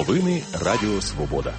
Новини Радіо Свобода.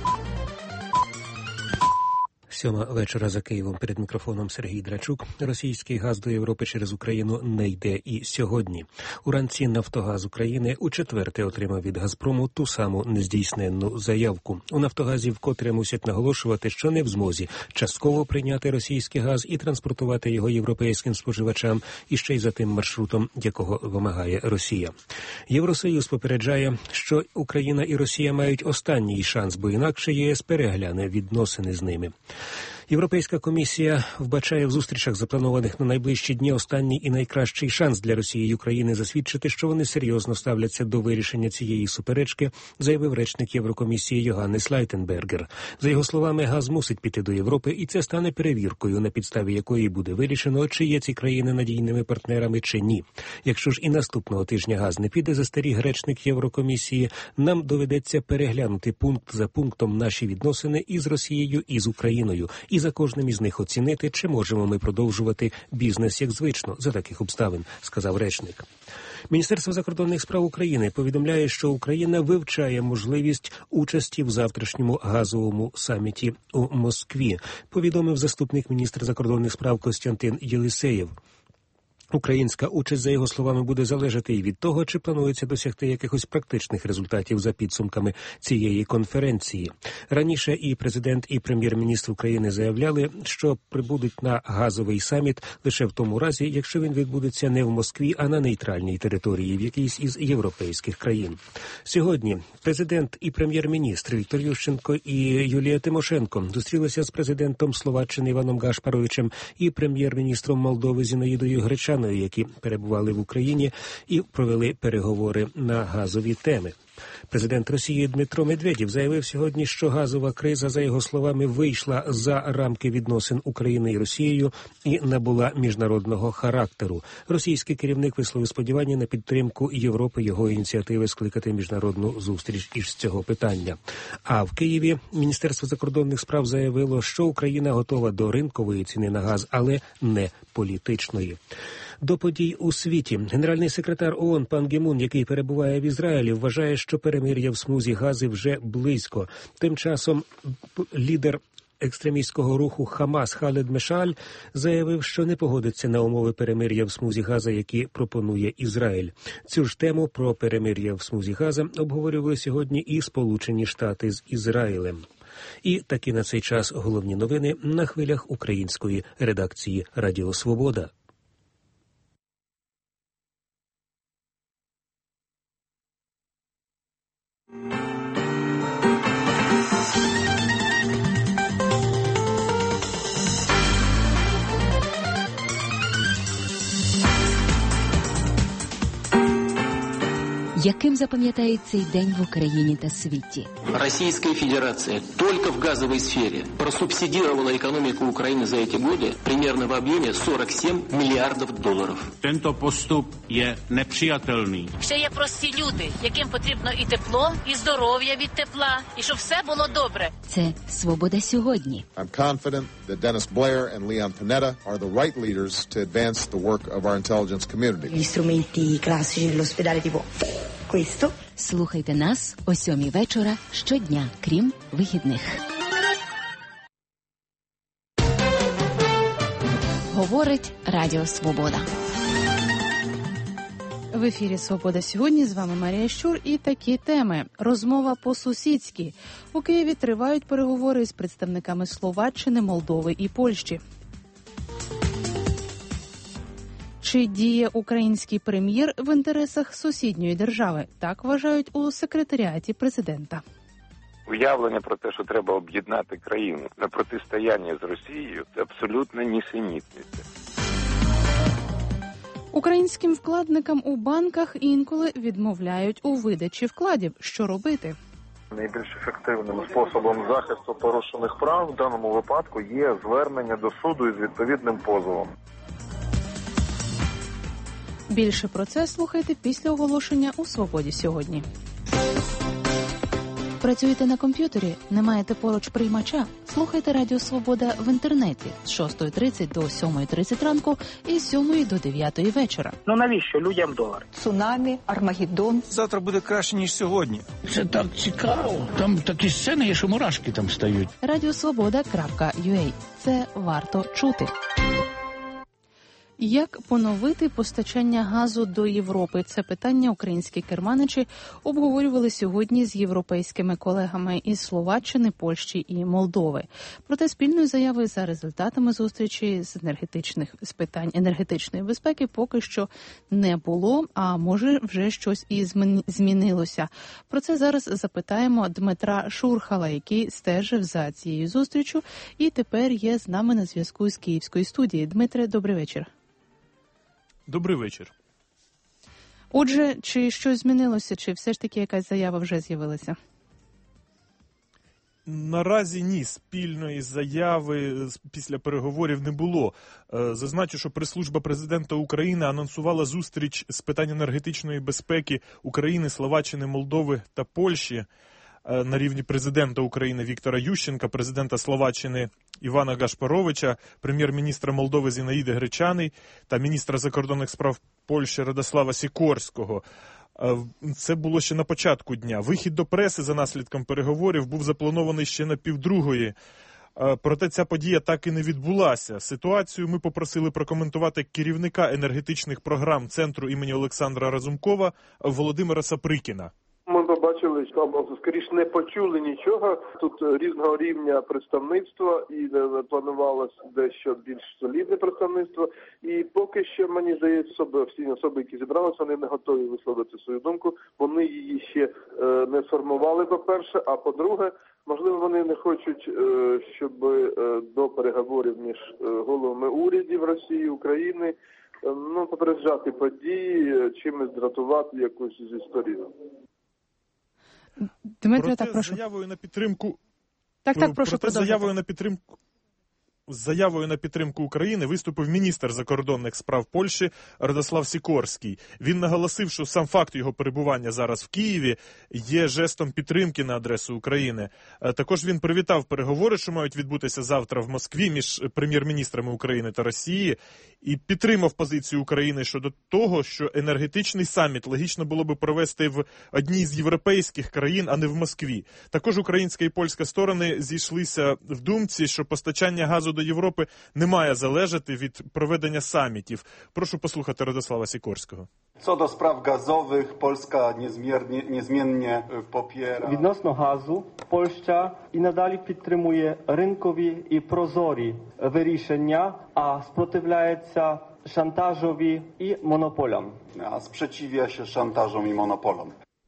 7 вечора за Києвом. Перед мікрофоном Сергій Драчук. Російський газ до Європи через Україну не йде і сьогодні. Уранці «Нафтогаз України» учетверте отримав від «Газпрому» ту саму нездійсненну заявку. У «Нафтогазі» вкотре мусять наголошувати, що не в змозі частково прийняти російський газ і транспортувати його європейським споживачам, і ще й за тим маршрутом, якого вимагає Росія. Євросоюз попереджає, що Україна і Росія мають останній шанс, бо інакше ЄС перегляне відносини з ними. Європейська комісія вбачає в зустрічах, запланованих на найближчі дні, останній і найкращий шанс для Росії і України засвідчити, що вони серйозно ставляться до вирішення цієї суперечки, заявив речник Єврокомісії Йоганнес Лайтенбергер. За його словами, газ мусить піти до Європи, і це стане перевіркою, на підставі якої буде вирішено, чи є ці країни надійними партнерами, чи ні. Якщо ж і наступного тижня газ не піде, застеріг речник Єврокомісії, нам доведеться переглянути пункт за пунктом наші відносини із Росією і з Україною, і за кожним із них оцінити, чи можемо ми продовжувати бізнес як звично за таких обставин, сказав речник. Міністерство закордонних справ України повідомляє, що Україна вивчає можливість участі в завтрашньому газовому саміті у Москві, повідомив заступник міністра закордонних справ Костянтин Єлисеєв. Українська участь, за його словами, буде залежати і від того, чи планується досягти якихось практичних результатів за підсумками цієї конференції. Раніше і президент, і прем'єр-міністр України заявляли, що прибудуть на газовий саміт лише в тому разі, якщо він відбудеться не в Москві, а на нейтральній території, в якійсь із європейських країн. Сьогодні президент і прем'єр-міністр Віктор Ющенко і Юлія Тимошенко зустрілися з президентом Словаччини Іваном Гашпаровичем і прем'єр-міністром Молдови Зінаїдою Гречаною, які перебували в Україні і провели переговори на газові теми. Президент Росії Дмитро Медведєв заявив сьогодні, що газова криза, за його словами, вийшла за рамки відносин України і Росією і набула міжнародного характеру. Російський керівник висловив сподівання на підтримку Європи його ініціативи скликати міжнародну зустріч із цього питання. А в Києві Міністерство закордонних справ заявило, що Україна готова до ринкової ціни на газ, але не політичної. До подій у світі. Генеральний секретар ООН Пан Гі Мун, який перебуває в Ізраїлі, вважає, що перемир'я в смузі Гази вже близько. Тим часом лідер екстремістського руху Хамас Халед Мешаль заявив, що не погодиться на умови перемир'я в смузі Газа, які пропонує Ізраїль. Цю ж тему про перемир'я в смузі Газа обговорювали сьогодні і Сполучені Штати з Ізраїлем. І таки на цей час головні новини на хвилях української редакції Радіо Свобода. Яким запам'ятається цей день в Україні та світі? Российская Федерация только в газовой сфере просубсидировала экономику Украины за эти годы примерно в объеме 47 миллиардов долларов. Tento postup je nepřijatelný. Ще є прості люди, яким потрібно і тепло, і здоров'я від тепла, і щоб все було добре. Це «Свобода сьогодні». I'm confident that Dennis Blair and Leon Panetta are the right leaders to advance the work of our intelligence community. Gli strumenti classici dell'ospedale tipo questo. Слухайте нас о 7 вечора щодня, крім вихідних. Говорить Радіо Свобода. В ефірі «Свобода сьогодні» з вами Марія Щур і такі теми. Розмова по-сусідськи. У Києві тривають переговори з представниками Словаччини, Молдови і Польщі. Чи діє український прем'єр в інтересах сусідньої держави? Так вважають у секретаріаті президента. Уявлення про те, що треба об'єднати країну на протистояння з Росією, це абсолютно нісенітниця. Українським вкладникам у банках інколи відмовляють у видачі вкладів. Що робити? Найбільш ефективним способом захисту порушених прав в даному випадку є звернення до суду із відповідним позовом. Більше про це слухайте після оголошення у «Свободі сьогодні». Працюєте на комп'ютері? Не маєте поруч приймача? Слухайте Радіо Свобода в інтернеті з 6:30 до 7:30 ранку і з 7 до 9 вечора. Ну навіщо людям долар? Цунамі, Армагеддон. Завтра буде краще, ніж сьогодні. Це так цікаво. Там такі сцени є, що мурашки там стають. Радіосвобода.ua. Це варто чути. Як поновити постачання газу до Європи? Це питання українські керманичі обговорювали сьогодні з європейськими колегами із Словаччини, Польщі і Молдови. Проте спільної заяви за результатами зустрічі з питань енергетичної безпеки поки що не було, а може вже щось і змінилося. Про це зараз запитаємо Дмитра Шурхала, який стежив за цією зустрічю і тепер є з нами на зв'язку з Київської студії. Дмитре, добрий вечір. Добрий вечір. Отже, чи щось змінилося, чи все ж таки якась заява вже з'явилася? Наразі ні, спільної заяви після переговорів не було. Зазначу, що прес-служба президента України анонсувала зустріч з питань енергетичної безпеки України, Словаччини, Молдови та Польщі на рівні президента України Віктора Ющенка, президента Словаччини Івана Гашпаровича, прем'єр-міністра Молдови Зінаїди Гречани та міністра закордонних справ Польщі Радослава Сікорського. Це було ще на початку дня. Вихід до преси за наслідком переговорів був запланований ще на 1:30. Проте ця подія так і не відбулася. Ситуацію ми попросили прокоментувати керівника енергетичних програм Центру імені Олександра Разумкова Володимира Саприкіна. Ми побачили, що скоріше не почули нічого. Тут різного рівня представництва і планувалося дещо більш солідне представництво. І поки що, мені здається, всі особи, які зібралися, вони не готові висловити свою думку. Вони її ще не сформували, по-перше, а по-друге, можливо, вони не хочуть, щоб до переговорів між головами урядів Росії, України, попереджати події, чимось дратувати якусь зі сторін. Дмитро, так, прошу. Заявою на підтримку... прошу продовжити. Заявою на підтримку України виступив міністр закордонних справ Польщі Радослав Сікорський. Він наголосив, що сам факт його перебування зараз в Києві є жестом підтримки на адресу України. Також він привітав переговори, що мають відбутися завтра в Москві між прем'єр-міністрами України та Росії, і підтримав позицію України щодо того, що енергетичний саміт логічно було би провести в одній з європейських країн, а не в Москві. Також українська і польська сторони зійшлися в думці, що постачання газу до Європи не має залежати від проведення самітів. Прошу послухати Радослава Сікорського. Co do spraw gazowych, Polska niezmiennie popiera. Відносно газу, Польща і надалі підтримує ринкові і прозорі вирішення, а спротивляється шантажові і монополям. A sprzeciwia się szantażom i monopolom.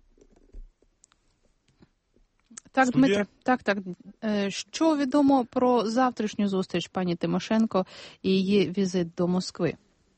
Так, Дмитре, так. Що відомо про завтрашню зустріч пані Тимошенко і її візит до Москви?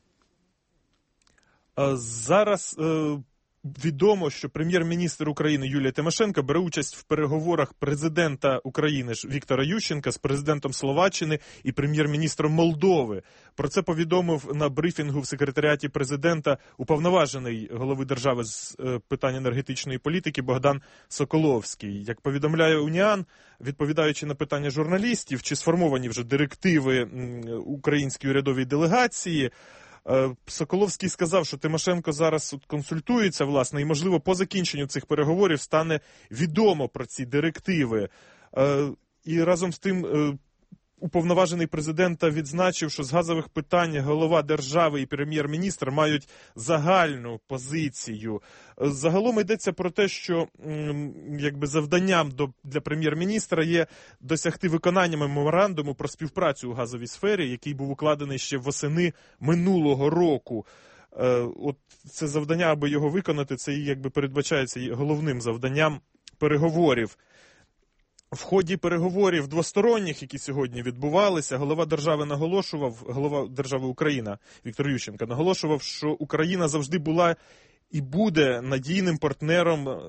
Зараз відомо, що прем'єр-міністр України Юлія Тимошенко бере участь в переговорах президента України Віктора Ющенка з президентом Словаччини і прем'єр-міністром Молдови. Про це повідомив на брифінгу в секретаріаті президента уповноважений голови держави з питань енергетичної політики Богдан Соколовський. Як повідомляє Уніан, відповідаючи на питання журналістів, чи сформовані вже директиви української урядової делегації, Соколовський сказав, що Тимошенко зараз консультується, власне, і, можливо, по закінченню цих переговорів стане відомо про ці директиви. І разом з тим уповноважений президента відзначив, що з газових питань голова держави і прем'єр-міністр мають загальну позицію. Загалом йдеться про те, що завданням для прем'єр-міністра є досягти виконання меморандуму про співпрацю у газовій сфері, який був укладений ще восени минулого року. От це завдання, аби його виконати, це передбачається головним завданням переговорів. В ході переговорів двосторонніх, які сьогодні відбувалися, голова держави Україна Віктор Ющенко наголошував, що Україна завжди була і буде надійним партнером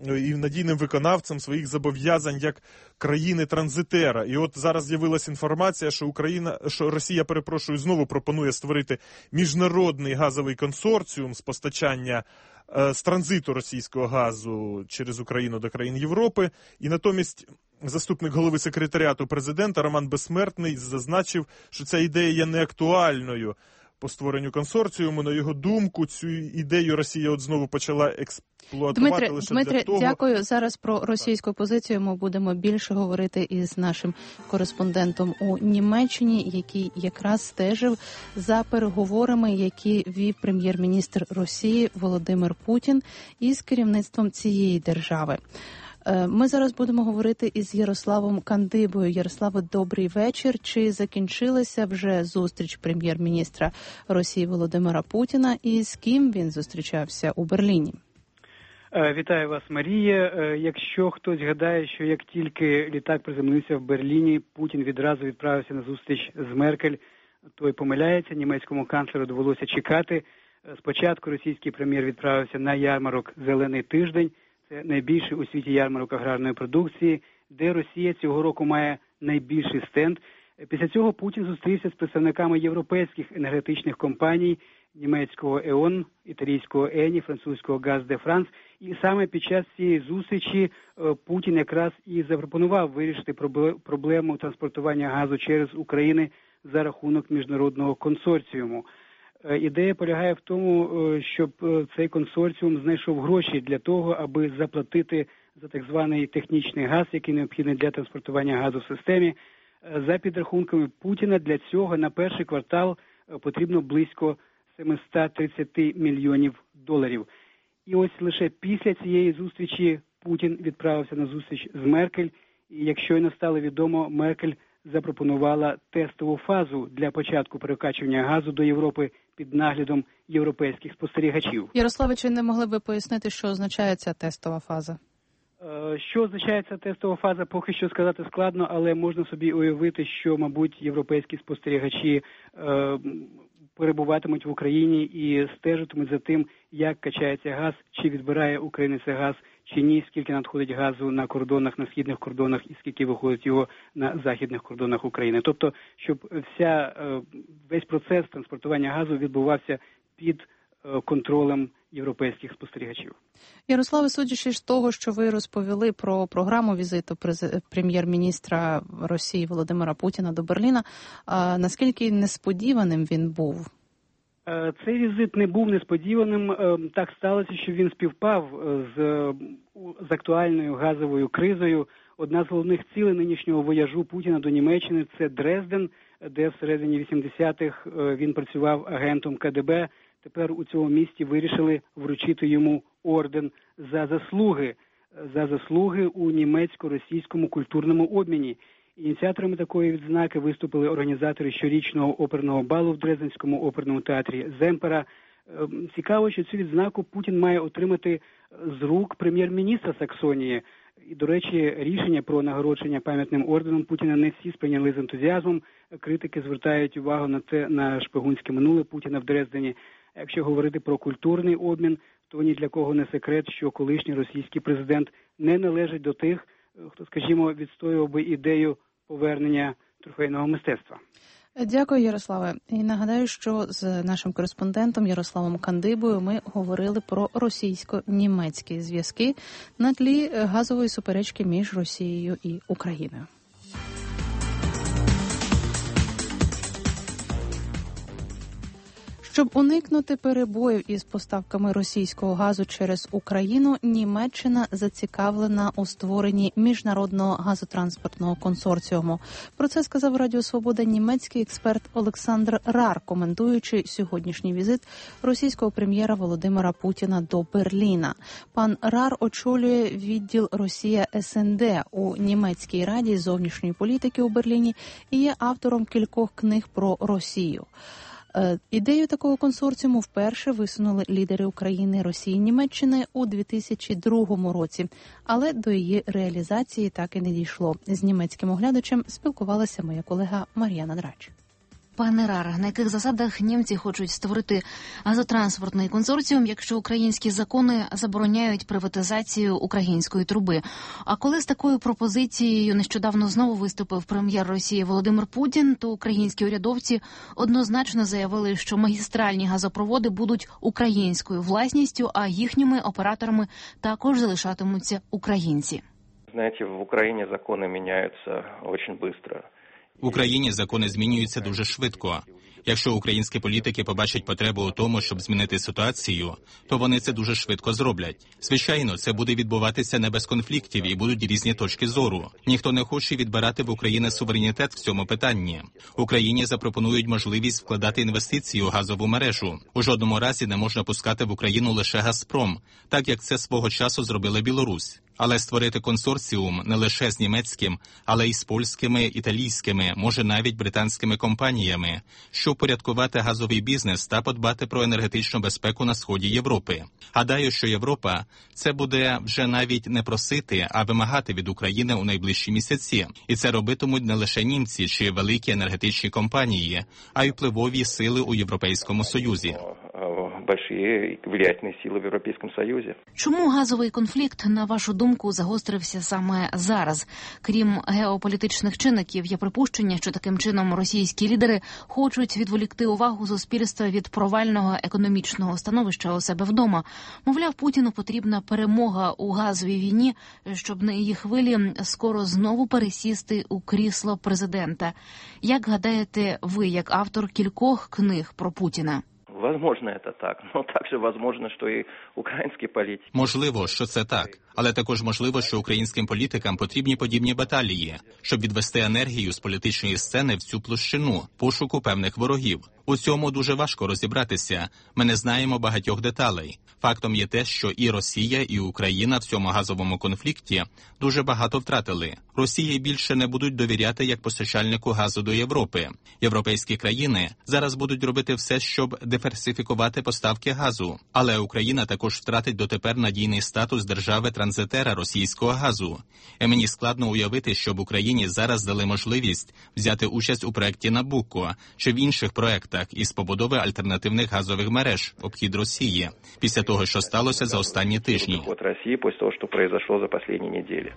і надійним виконавцем своїх зобов'язань як країни-транзитера. І от зараз з'явилася інформація, що Росія, знову пропонує створити міжнародний газовий консорціум з постачання з транзиту російського газу через Україну до країн Європи. І натомість заступник голови секретаріату президента Роман Безсмертний зазначив, що ця ідея є неактуальною по створенню консорціуму. На його думку, цю ідею Росія знову почала експлуатувати Дмитре, для того... дякую. Зараз про російську позицію ми будемо більше говорити із нашим кореспондентом у Німеччині, який якраз стежив за переговорами, які вів прем'єр-міністр Росії Володимир Путін із керівництвом цієї держави. Ми зараз будемо говорити із Ярославом Кандибою. Ярославе, добрий вечір. Чи закінчилася вже зустріч прем'єр-міністра Росії Володимира Путіна і з ким він зустрічався у Берліні? Вітаю вас, Марія. Якщо хтось гадає, що як тільки літак приземлився в Берліні, Путін відразу відправився на зустріч з Меркель, той помиляється. Німецькому канцлеру довелося чекати. Спочатку російський прем'єр відправився на ярмарок «Зелений тиждень». Це найбільший у світі ярмарок аграрної продукції, де Росія цього року має найбільший стенд. Після цього Путін зустрівся з представниками європейських енергетичних компаній, німецького ЕОН, італійського ЕНІ, французького Газ де Франс. І саме під час цієї зустрічі Путін якраз і запропонував вирішити проблему транспортування газу через Україну за рахунок міжнародного консорціуму. Ідея полягає в тому, щоб цей консорціум знайшов гроші для того, аби заплатити за так званий технічний газ, який необхідний для транспортування газу в системі. За підрахунками Путіна, для цього на перший квартал потрібно близько 730 мільйонів доларів. І ось лише після цієї зустрічі Путін відправився на зустріч з Меркель. І як щойно стало відомо, Меркель запропонувала тестову фазу для початку перекачування газу до Європи під наглядом європейських спостерігачів. Ярославе, чи не могли би пояснити, що означає ця тестова фаза? Що означає ця тестова фаза, поки що сказати складно, але можна собі уявити, що, мабуть, європейські спостерігачі перебуватимуть в Україні і стежитимуть за тим, як качається газ, чи відбирає Україна цей газ, чи ні, скільки надходить газу на кордонах, на східних кордонах і скільки виходить його на західних кордонах України. Тобто, щоб весь процес транспортування газу відбувався під контролем європейських спостерігачів. Ярославе, судячи з того, що ви розповіли про програму візиту прем'єр-міністра Росії Володимира Путіна до Берліна, наскільки несподіваним він був? Цей візит не був несподіваним. Так сталося, що він співпав з актуальною газовою кризою. Одна з головних цілей нинішнього вояжу Путіна до Німеччини – це Дрезден, де всередині 80-х він працював агентом КДБ. Тепер у цьому місті вирішили вручити йому орден за заслуги у німецько-російському культурному обміні. Ініціаторами такої відзнаки виступили організатори щорічного оперного балу в Дрезденському оперному театрі «Земпера». Цікаво, що цю відзнаку Путін має отримати з рук прем'єр-міністра Саксонії. І, до речі, рішення про нагородження пам'ятним орденом Путіна не всі сприйняли з ентузіазмом. Критики звертають увагу на шпигунське минуле Путіна в Дрездені. А якщо говорити про культурний обмін, то ні для кого не секрет, що колишній російський президент не належить до тих, хто, скажімо, відстоював би ідею повернення трофейного мистецтва. Дякую, Ярославе. І нагадаю, що з нашим кореспондентом Ярославом Кандибою ми говорили про російсько-німецькі зв'язки на тлі газової суперечки між Росією і Україною. Щоб уникнути перебоїв із поставками російського газу через Україну, Німеччина зацікавлена у створенні міжнародного газотранспортного консорціуму. Про це сказав Радіо Свобода німецький експерт Олександр Рар, коментуючи сьогоднішній візит російського прем'єра Володимира Путіна до Берліна. Пан Рар очолює відділ Росія СНД у Німецькій раді зовнішньої політики у Берліні і є автором кількох книг про Росію. Ідею такого консорціуму вперше висунули лідери України, Росії, Німеччини у 2002 році, але до її реалізації так і не дійшло. З німецьким оглядачем спілкувалася моя колега Мар'яна Драч. Пане Рар, на яких засадах німці хочуть створити газотранспортний консорціум, якщо українські закони забороняють приватизацію української труби? А коли з такою пропозицією нещодавно знову виступив прем'єр Росії Володимир Путін, то українські урядовці однозначно заявили, що магістральні газопроводи будуть українською власністю, а їхніми операторами також залишатимуться українці. Знаєте, в Україні закони міняються дуже швидко. В Україні закони змінюються дуже швидко. Якщо українські політики побачать потребу у тому, щоб змінити ситуацію, то вони це дуже швидко зроблять. Звичайно, це буде відбуватися не без конфліктів і будуть різні точки зору. Ніхто не хоче відбирати в України суверенітет в цьому питанні. Україні запропонують можливість вкладати інвестиції у газову мережу. У жодному разі не можна пускати в Україну лише «Газпром», так як це свого часу зробила Білорусь. Але створити консорціум не лише з німецьким, але й з польськими, італійськими, може навіть британськими компаніями, щоб порядкувати газовий бізнес та подбати про енергетичну безпеку на сході Європи. Гадаю, що Європа це буде вже навіть не просити, а вимагати від України у найближчі місяці. І це робитимуть не лише німці чи великі енергетичні компанії, а й впливові сили у Європейському Союзі. Большие влиятельные силы в Європейському Союзі. Чому газовий конфлікт, на вашу думку, загострився саме зараз? Крім геополітичних чинників, є припущення, що таким чином російські лідери хочуть відволікти увагу суспільства від провального економічного становища у себе вдома. Мовляв, Путіну потрібна перемога у газовій війні, щоб на її хвилі скоро знову пересісти у крісло президента. Як гадаєте ви, як автор кількох книг про Путіна? Возможно, это так, но также возможно, что и украинские политики. Можливо, що це так, але також можливо, що українським політикам потрібні подібні баталії, щоб відвести енергію з політичної сцени в цю площину, пошуку певних ворогів. У цьому дуже важко розібратися. Ми не знаємо багатьох деталей. Фактом є те, що і Росія, і Україна в цьому газовому конфлікті дуже багато втратили. Росії більше не будуть довіряти як постачальнику газу до Європи. Європейські країни зараз будуть робити все, щоб диверсифікувати поставки газу. Але Україна також втратить дотепер надійний статус держави-транзитера російського газу. І мені складно уявити, щоб Україні зараз дали можливість взяти участь у проєкті «Набуко» чи в інших проєктах із побудови альтернативних газових мереж, обхід Росії, після того, що сталося за останні тижні. От Росії після того, що произошло за останні неділі.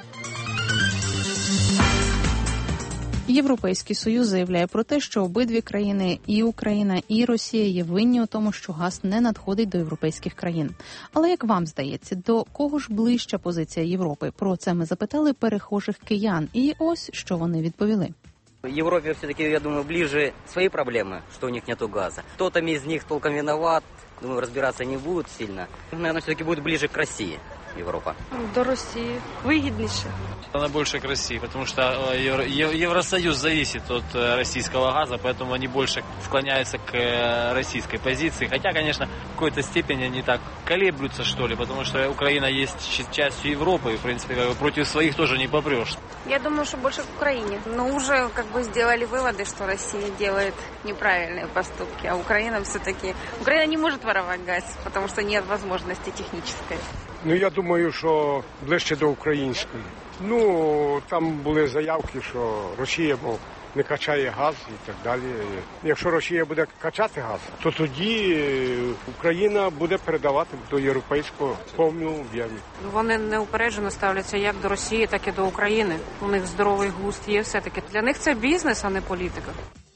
Європейський Союз заявляє про те, що обидві країни, і Україна, і Росія, є винні у тому, що газ не надходить до європейських країн. Але, як вам здається, до кого ж ближча позиція Європи? Про це ми запитали перехожих киян. І ось, що вони відповіли. Европе все-таки, я думаю, ближе свои проблемы, что у них нету газа. Кто-то из них толком виноват, думаю, разбираться не будут сильно. Наверное, все-таки будет ближе к России Европа. До России. Выгоднейше. Она больше к России, потому что Евросоюз зависит от российского газа, поэтому они больше склоняются к российской позиции. Хотя, конечно, в какой-то степени они так колеблются, что ли, потому что Украина есть частью Европы, и, в принципе, против своих тоже не попрешь. Я думаю, что больше к Украине. Но уже сделали выводы, что Россия делает неправильные поступки, а Украина все-таки... Украина не может воровать газ, потому что нет возможности технической. Я думаю, що ближче до української. Там були заявки, що Росія, не качає газ і так далі. Якщо Росія буде качати газ, то тоді Україна буде передавати до європейського в повному об'ємі. Вони неупереджено ставляться як до Росії, так і до України. У них здоровий глузд є все-таки. Для них це бізнес, а не політика.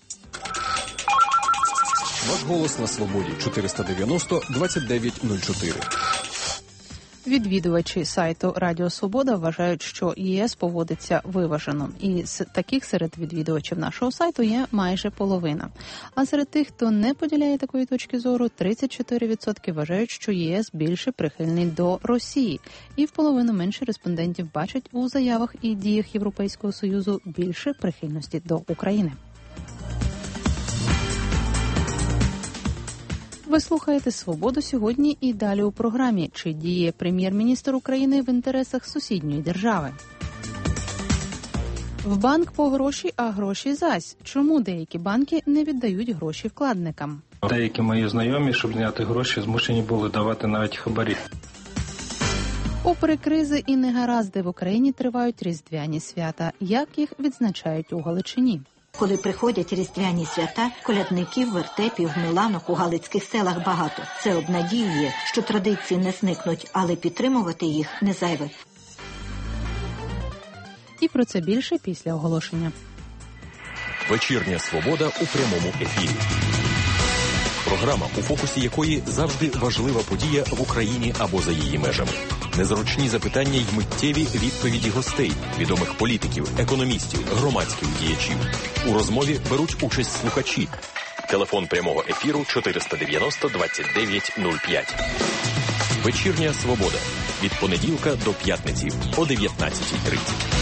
Ваш голос на свободі. 490-2904. Відвідувачі сайту Радіо Свобода вважають, що ЄС поводиться виважено. І з таких серед відвідувачів нашого сайту є майже половина. А серед тих, хто не поділяє такої точки зору, 34% вважають, що ЄС більше прихильний до Росії. І в половину менше респондентів бачать у заявах і діях Європейського Союзу більше прихильності до України. Ви слухаєте «Свободу сьогодні» і далі у програмі. Чи діє прем'єр-міністр України в інтересах сусідньої держави? В банк по гроші, а гроші зась. Чому деякі банки не віддають гроші вкладникам? Деякі мої знайомі, щоб зняти гроші, змушені були давати навіть хабарі. Попри кризи і негаразди в Україні тривають різдвяні свята. Як їх відзначають у Галичині? Коли приходять різдвяні свята, колядників, вертепів, миланок у галицьких селах багато. Це обнадіює, що традиції не зникнуть, але підтримувати їх не зайве. І про це більше після оголошення. Вечірня свобода у прямому ефірі. Програма, у фокусі якої завжди важлива подія в Україні або за її межами. Незручні запитання й миттєві відповіді гостей, відомих політиків, економістів, громадських діячів. У розмові беруть участь слухачі. Телефон прямого ефіру 490 29 05. Вечірня свобода. Від понеділка до п'ятниці о 19:30.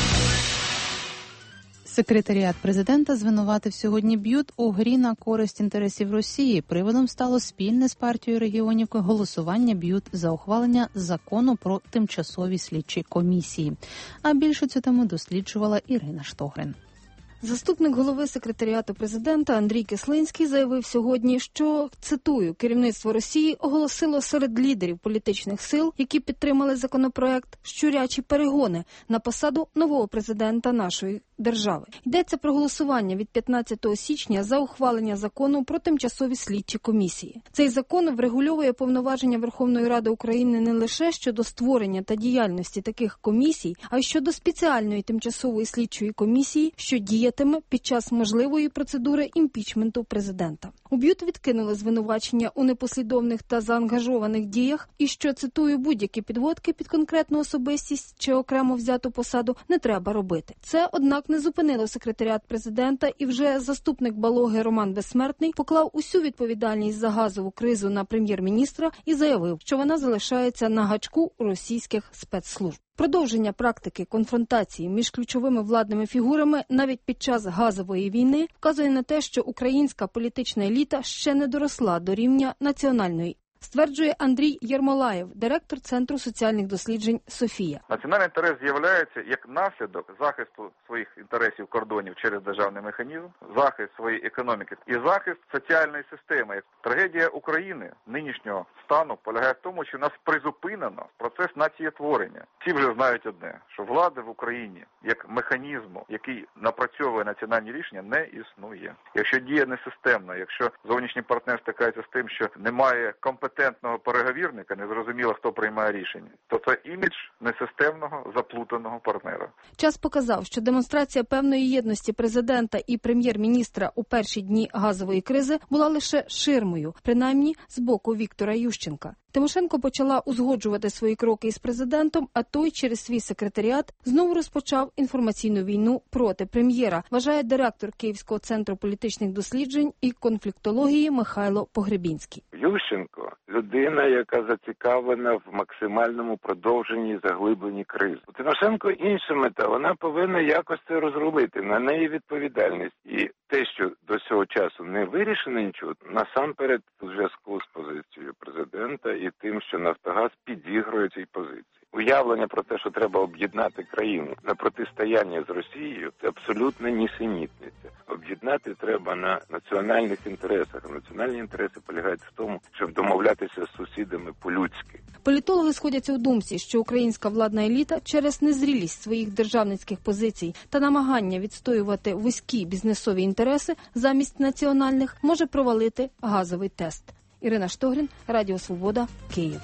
Секретаріат президента звинуватив сьогодні БЮТ у грі на користь інтересів Росії. Приводом стало спільне з партією регіонів голосування БЮТ за ухвалення закону про тимчасові слідчі комісії. А більше цю тему досліджувала Ірина Штогрин. Заступник голови секретаріату президента Андрій Кислинський заявив сьогодні, що, цитую, керівництво Росії оголосило серед лідерів політичних сил, які підтримали законопроект, щурячі перегони на посаду нового президента нашої держави. Йдеться про голосування від 15 січня за ухвалення закону про тимчасові слідчі комісії. Цей закон врегульовує повноваження Верховної Ради України не лише щодо створення та діяльності таких комісій, а й щодо спеціальної тимчасової слідчої комісії, що діятиме під час можливої процедури імпічменту президента. У БЮТ відкинули звинувачення у непослідовних та заангажованих діях і що, цитую, будь-які підводки під конкретну особистість чи окремо взяту посаду не треба робити. Це, однак, не зупинило секретаріат президента, і вже заступник Балоги Роман Безсмертний поклав усю відповідальність за газову кризу на прем'єр-міністра і заявив, що вона залишається на гачку російських спецслужб. Продовження практики конфронтації між ключовими владними фігурами навіть під час газової війни вказує на те, що українська політична еліта ще не доросла до рівня національної. Стверджує Андрій Єрмолаєв, директор Центру соціальних досліджень «Софія». Національний інтерес з'являється як наслідок захисту своїх інтересів кордонів через державний механізм, захист своєї економіки і захист соціальної системи. Трагедія України нинішнього стану полягає в тому, що в нас призупинено процес націєтворення. Всі вже знають одне, що влади в Україні як механізму, який напрацьовує національні рішення, не існує. Якщо діє не системно, якщо зовнішній партнер стикається з тим, що немає компетентного переговірника, незрозуміло, хто приймає рішення, то це імідж несистемного, заплутаного партнера. Час показав, що демонстрація певної єдності президента і прем'єр-міністра у перші дні газової кризи була лише ширмою, принаймні з боку Віктора Ющенка. Тимошенко почала узгоджувати свої кроки із президентом, а той через свій секретаріат знову розпочав інформаційну війну проти прем'єра, вважає директор Київського центру політичних досліджень і конфліктології Михайло Погребінський. Ющенко – людина, яка зацікавлена в максимальному продовженні і заглибленні кризи. У Тимошенко інша мета, вона повинна якось це розрулити, на неї відповідальність. І те, що до цього часу не вирішено нічого, насамперед у зв'язку з позицією президента і тим, що Нафтогаз підігрує цій позиції. Уявлення про те, що треба об'єднати країну на протистояння з Росією, це абсолютно нісенітниця. Об'єднати треба на національних інтересах. А національні інтереси полягають в тому, щоб домовлятися з сусідами по-людськи. Політологи сходяться у думці, що українська владна еліта через незрілість своїх державницьких позицій та намагання відстоювати вузькі бізнесові інтереси замість національних може провалити газовий тест. Ірина Штогрин, Радіо Свобода, Київ.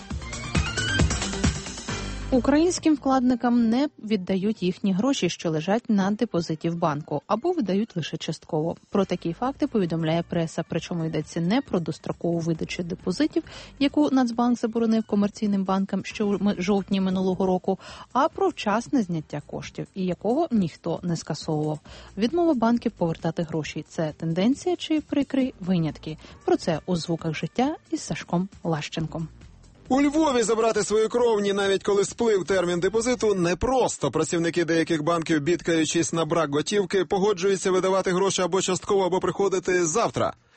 Українським вкладникам не віддають їхні гроші, що лежать на депозиті в банку, або видають лише частково. Про такі факти повідомляє преса, причому йдеться не про дострокову видачу депозитів, яку Нацбанк заборонив комерційним банкам ще у жовтні минулого року, а про вчасне зняття коштів, і якого ніхто не скасовував. Відмова банків повертати гроші – це тенденція чи прикрі винятки? Про це у звуках життя із Сашком Лащенком. У Львові забрати свої кровні, навіть коли сплив термін депозиту, непросто. Працівники деяких банків, бідкаючись на брак готівки, погоджуються видавати гроші або частково, або приходити завтра.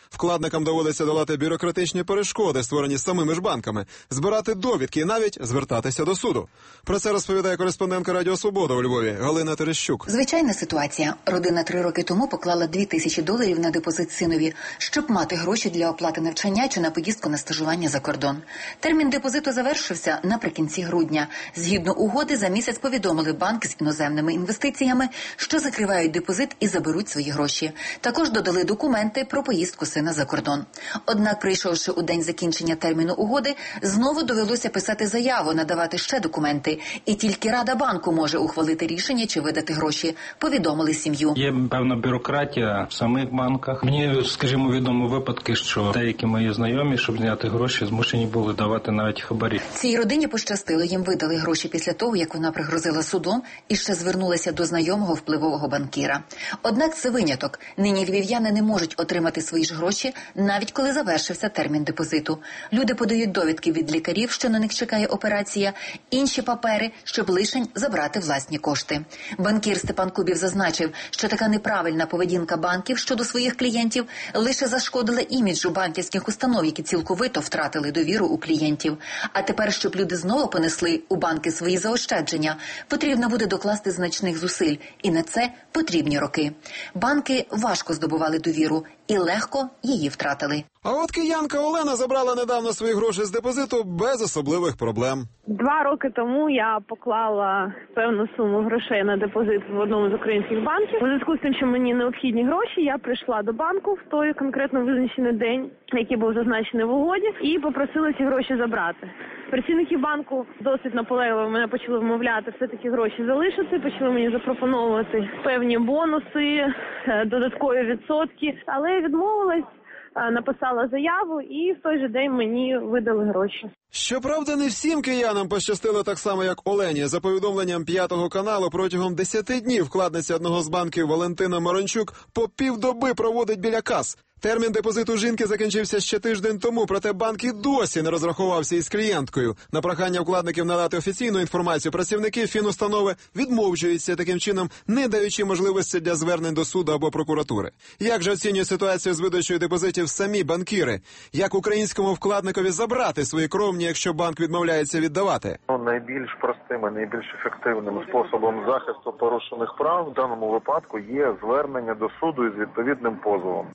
Вкладникам доводиться долати бюрократичні перешкоди, створені самими ж банками, збирати довідки і навіть звертатися до суду. Про це розповідає кореспондентка Радіо Свобода у Львові Галина Терещук. Звичайна ситуація. Родина 3 роки тому поклала $2000 на депозит синові, щоб мати гроші для оплати навчання чи на поїздку на стажування за кордон. Термін депозиту завершився наприкінці грудня. Згідно угоди, за місяць повідомили банки з іноземними інвестиціями, що закривають депозит і заберуть свої гроші. Також додали документи про поїздку сина за кордон. Однак, прийшовши у день закінчення терміну угоди, знову довелося писати заяву, надавати ще документи. І тільки Рада банку може ухвалити рішення чи видати гроші, повідомили сім'ю. Є певна бюрократія в самих банках. Мені, скажімо, відомо випадки, що деякі мої знайомі, щоб зняти гроші, змушені були давати навіть хабарі. Цій родині пощастило, їм видали гроші після того, як вона пригрозила судом і ще звернулася до знайомого впливового банкіра. Однак це виняток. Нині львів'яни не можуть отримати свої ж гроші, навіть коли завершився термін депозиту. Люди подають довідки від лікарів, що на них чекає операція, інші папери, щоб лишень забрати власні кошти. Банкір Степан Кубів зазначив, що така неправильна поведінка банків щодо своїх клієнтів лише зашкодила іміджу банківських установ, які цілковито втратили довіру у клієнтів. А тепер, щоб люди знову понесли у банки свої заощадження, потрібно буде докласти значних зусиль, і на це потрібні роки. Банки важко здобували довіру і легко її втратили. А от киянка Олена забрала недавно свої гроші з депозиту без особливих проблем. 2 роки тому я поклала певну суму грошей на депозит в одному з українських банків. У зв'язку з тим, що мені необхідні гроші, я прийшла до банку в той конкретно визначений день, який був зазначений в угоді, і попросила ці гроші забрати. Працівники банку досить наполегливо мене почали вмовляти все-таки гроші залишити, почали мені запропонувати певні бонуси, додаткові відсотки, але я відмовилась. Написала заяву і в той же день мені видали гроші. Щоправда, не всім киянам пощастило так само, як Олені. За повідомленням 5 каналу, протягом 10 днів вкладниця одного з банків Валентина Марончук по півдоби проводить біля кас. Термін депозиту жінки закінчився ще тиждень тому, проте банк і досі не розрахувався із клієнткою. На прохання вкладників надати офіційну інформацію працівники фінустанови відмовчуються, таким чином не даючи можливості для звернень до суду або прокуратури. Як же оцінює ситуацію з видачею депозитів самі банкіри? Як українському вкладникові забрати свої кровні, якщо банк відмовляється віддавати? Найбільш простим і найбільш ефективним способом захисту порушених прав в даному випадку є звернення до суду із відповідним позовом.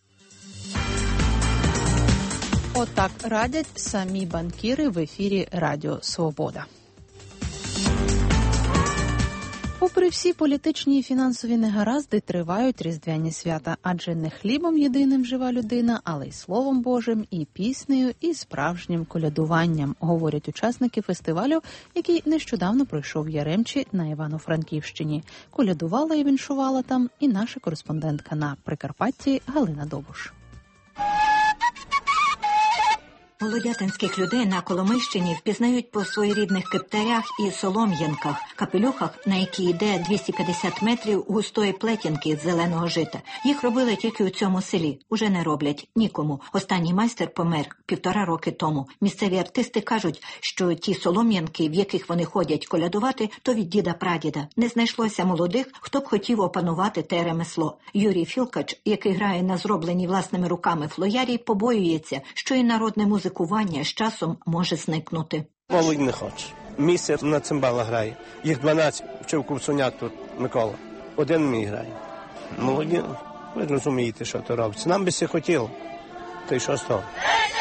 Отак радять самі банкіри в ефірі Радіо Свобода. Попри всі політичні і фінансові негаразди, тривають різдвяні свята, адже не хлібом єдиним жива людина, але й Словом Божим, і піснею, і справжнім колядуванням, говорять учасники фестивалю, який нещодавно пройшов в Яремчі на Івано-Франківщині. Колядувала і віншувала там і наша кореспондентка на Прикарпатті Галина Добуш. Молодятинських людей на Коломийщині впізнають по своєрідних кептарях і солом'янках, капелюхах, на які йде 250 метрів густої плетінки з зеленого жита. Їх робили тільки у цьому селі. Уже не роблять нікому. Останній майстер помер 1,5 роки тому. Місцеві артисти кажуть, що ті солом'янки, в яких вони ходять колядувати, то від діда-прадіда. Не знайшлося молодих, хто б хотів опанувати те ремесло. Юрій Філкач, який грає на зробленій власними руками флоярі, побоюється, що і народне музикування з часом може зникнути. Молодь не хоче. Місяць на цимбалах грає. Їх 12 вчив курсунят тут Микола. Один мій грає. Молоді, ви розумієте, що то робиться. Нам би все хотіло. Та й що з того?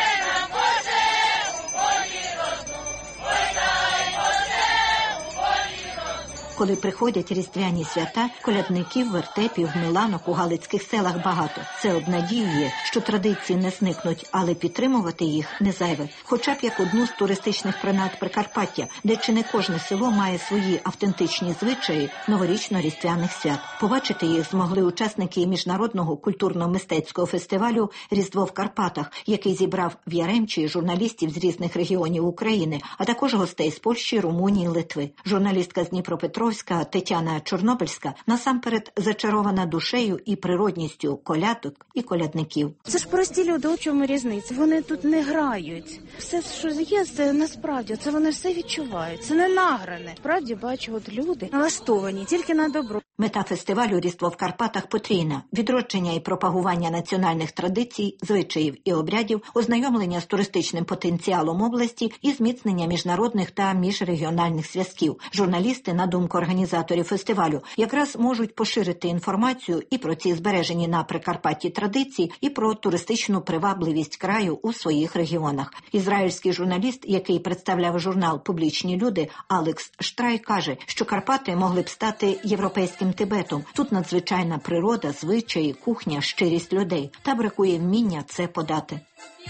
Коли приходять різдвяні свята, колядників, вертепів, миланок у галицьких селах багато. Це обнадіює, що традиції не зникнуть, але підтримувати їх не зайве. Хоча б як одну з туристичних принад Прикарпаття, де чи не кожне село має свої автентичні звичаї новорічно-різдвяних свят. Побачити їх змогли учасники міжнародного культурно-мистецького фестивалю «Різдво в Карпатах», який зібрав в Яремчі журналістів з різних регіонів України, а також гостей з Польщі, Румунії, Литви. Журналістка з Дніпропетровська Тетяна Чорнобильська насамперед зачарована душею і природністю колядок і колядників. Це ж прості люди, у чому різниця? Вони тут не грають. Все, що є, це насправді, це вони все відчувають. Це не награне. Справді бачу, от люди налаштовані тільки на добро. Мета фестивалю «Різдво в Карпатах» потрійна – відродження і пропагування національних традицій, звичаїв і обрядів, ознайомлення з туристичним потенціалом області і зміцнення міжнародних та міжрегіональних зв'язків. Журналісти, на думку організаторів фестивалю, якраз можуть поширити інформацію і про ці збережені на Прикарпатті традиції, і про туристичну привабливість краю у своїх регіонах. Ізраїльський журналіст, який представляв журнал «Публічні люди», Алекс Штрай каже, що Карпати могли б стати європейським Тибетом. Тут надзвичайна природа, звичаї, кухня, щирість людей. Та бракує вміння це подати.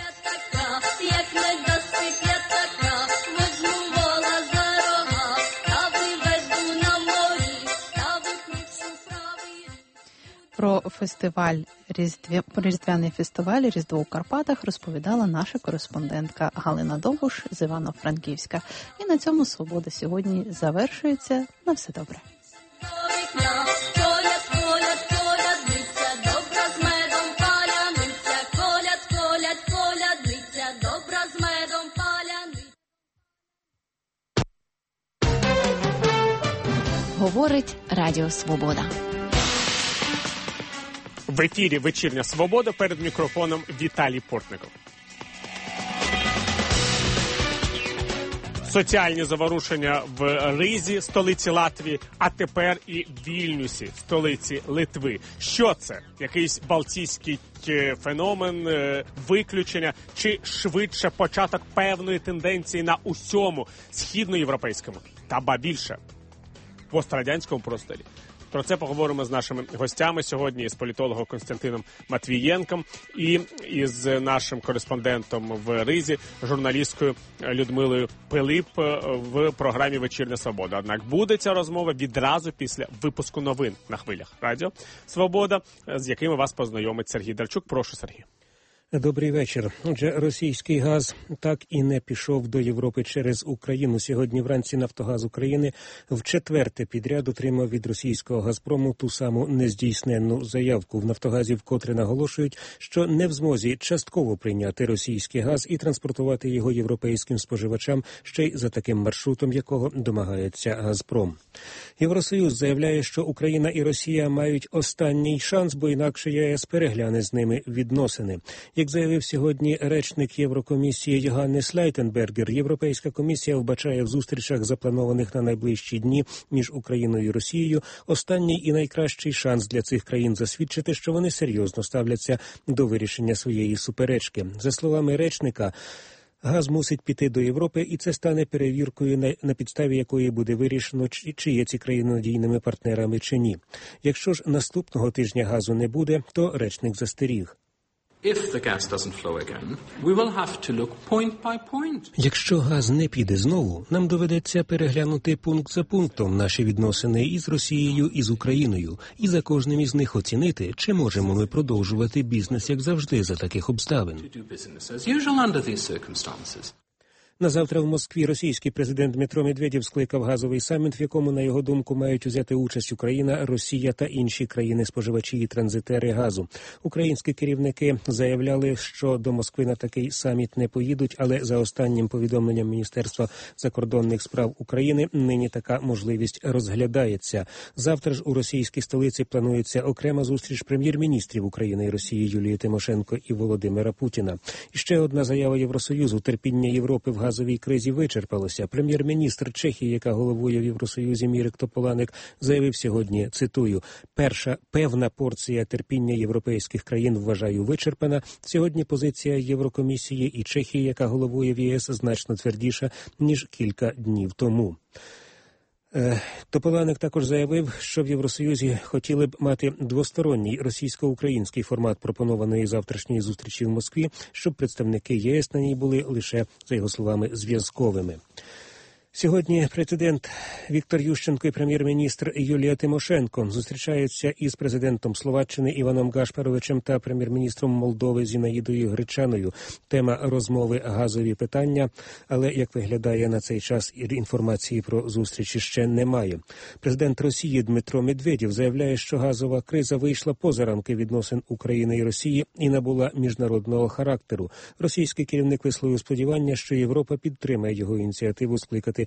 Про різдвяний фестиваль «Різдво у Карпатах» розповідала наша кореспондентка Галина Довбуш з Івано-Франківська. І на цьому «Свобода сьогодні» завершується. На все добре. Говорить Радіо Свобода. В ефірі «Вечірня Свобода», перед мікрофоном Віталій Портников. Соціальні заворушення в Ризі, столиці Латвії, а тепер і в Вільнюсі, столиці Литви. Що це? Якийсь балтійський феномен, виключення чи швидше початок певної тенденції на усьому східноєвропейському та ба більше пострадянському просторі? Про це поговоримо з нашими гостями сьогодні, з політологом Костянтином Матвієнком і із нашим кореспондентом в Ризі, журналісткою Людмилою Пилип в програмі «Вечірня Свобода». Однак буде ця розмова відразу після випуску новин на хвилях Радіо Свобода, з якими вас познайомить Сергій Дарчук. Прошу, Сергій. Добрий вечір. Отже, російський газ так і не пішов до Європи через Україну. Сьогодні вранці «Нафтогаз України» вчетверте підряд отримав від російського «Газпрому» ту саму нездійсненну заявку. В «Нафтогазі» вкотре наголошують, що не в змозі частково прийняти російський газ і транспортувати його європейським споживачам, ще й за таким маршрутом, якого домагається «Газпром». Євросоюз заявляє, що Україна і Росія мають останній шанс, бо інакше ЄС перегляне з ними відносини. Як заявив сьогодні речник Єврокомісії Йоганнес Лайтенбергер, Європейська комісія вбачає в зустрічах, запланованих на найближчі дні між Україною і Росією, останній і найкращий шанс для цих країн засвідчити, що вони серйозно ставляться до вирішення своєї суперечки. За словами речника, газ мусить піти до Європи, і це стане перевіркою, на підставі якої буде вирішено, чи є ці країни надійними партнерами чи ні. Якщо ж наступного тижня газу не буде, то речник застеріг. Якщо газ не піде знову, нам доведеться переглянути пункт за пунктом наші відносини із Росією і з Україною, і за кожним із них оцінити, чи можемо ми продовжувати бізнес, як завжди, за таких обставин. Назавтра в Москві російський президент Дмитро Медведєв скликав газовий саміт, в якому, на його думку, мають взяти участь Україна, Росія та інші країни-споживачі і транзитери газу. Українські керівники заявляли, що до Москви на такий саміт не поїдуть, але за останнім повідомленням Міністерства закордонних справ України нині така можливість розглядається. Завтра ж у російській столиці планується окрема зустріч прем'єр-міністрів України і Росії Юлії Тимошенко і Володимира Путіна. І ще одна заява Євросоюзу: терпіння Європи в газовій кризі вичерпалося. Прем'єр-міністр Чехії, яка головує в Євросоюзі, Мірек Тополанек, заявив сьогодні, цитую, «Перша певна порція терпіння європейських країн, вважаю, вичерпана. Сьогодні позиція Єврокомісії і Чехії, яка головує в ЄС, значно твердіша, ніж кілька днів тому». Тополанек також заявив, що в Євросоюзі хотіли б мати двосторонній російсько-український формат пропонованої завтрашньої зустрічі в Москві, щоб представники ЄС на ній були лише, за його словами, зв'язковими. Сьогодні президент Віктор Ющенко і прем'єр-міністр Юлія Тимошенко зустрічаються із президентом Словаччини Іваном Гашпаровичем та прем'єр-міністром Молдови Зінаїдою Гречаною. Тема розмови – газові питання, але, як виглядає на цей час, інформації про зустрічі ще немає. Президент Росії Дмитро Медведєв заявляє, що газова криза вийшла поза рамки відносин України і Росії і набула міжнародного характеру. Російський керівник висловив сподівання, що Європа підтримає його ініціативу скликати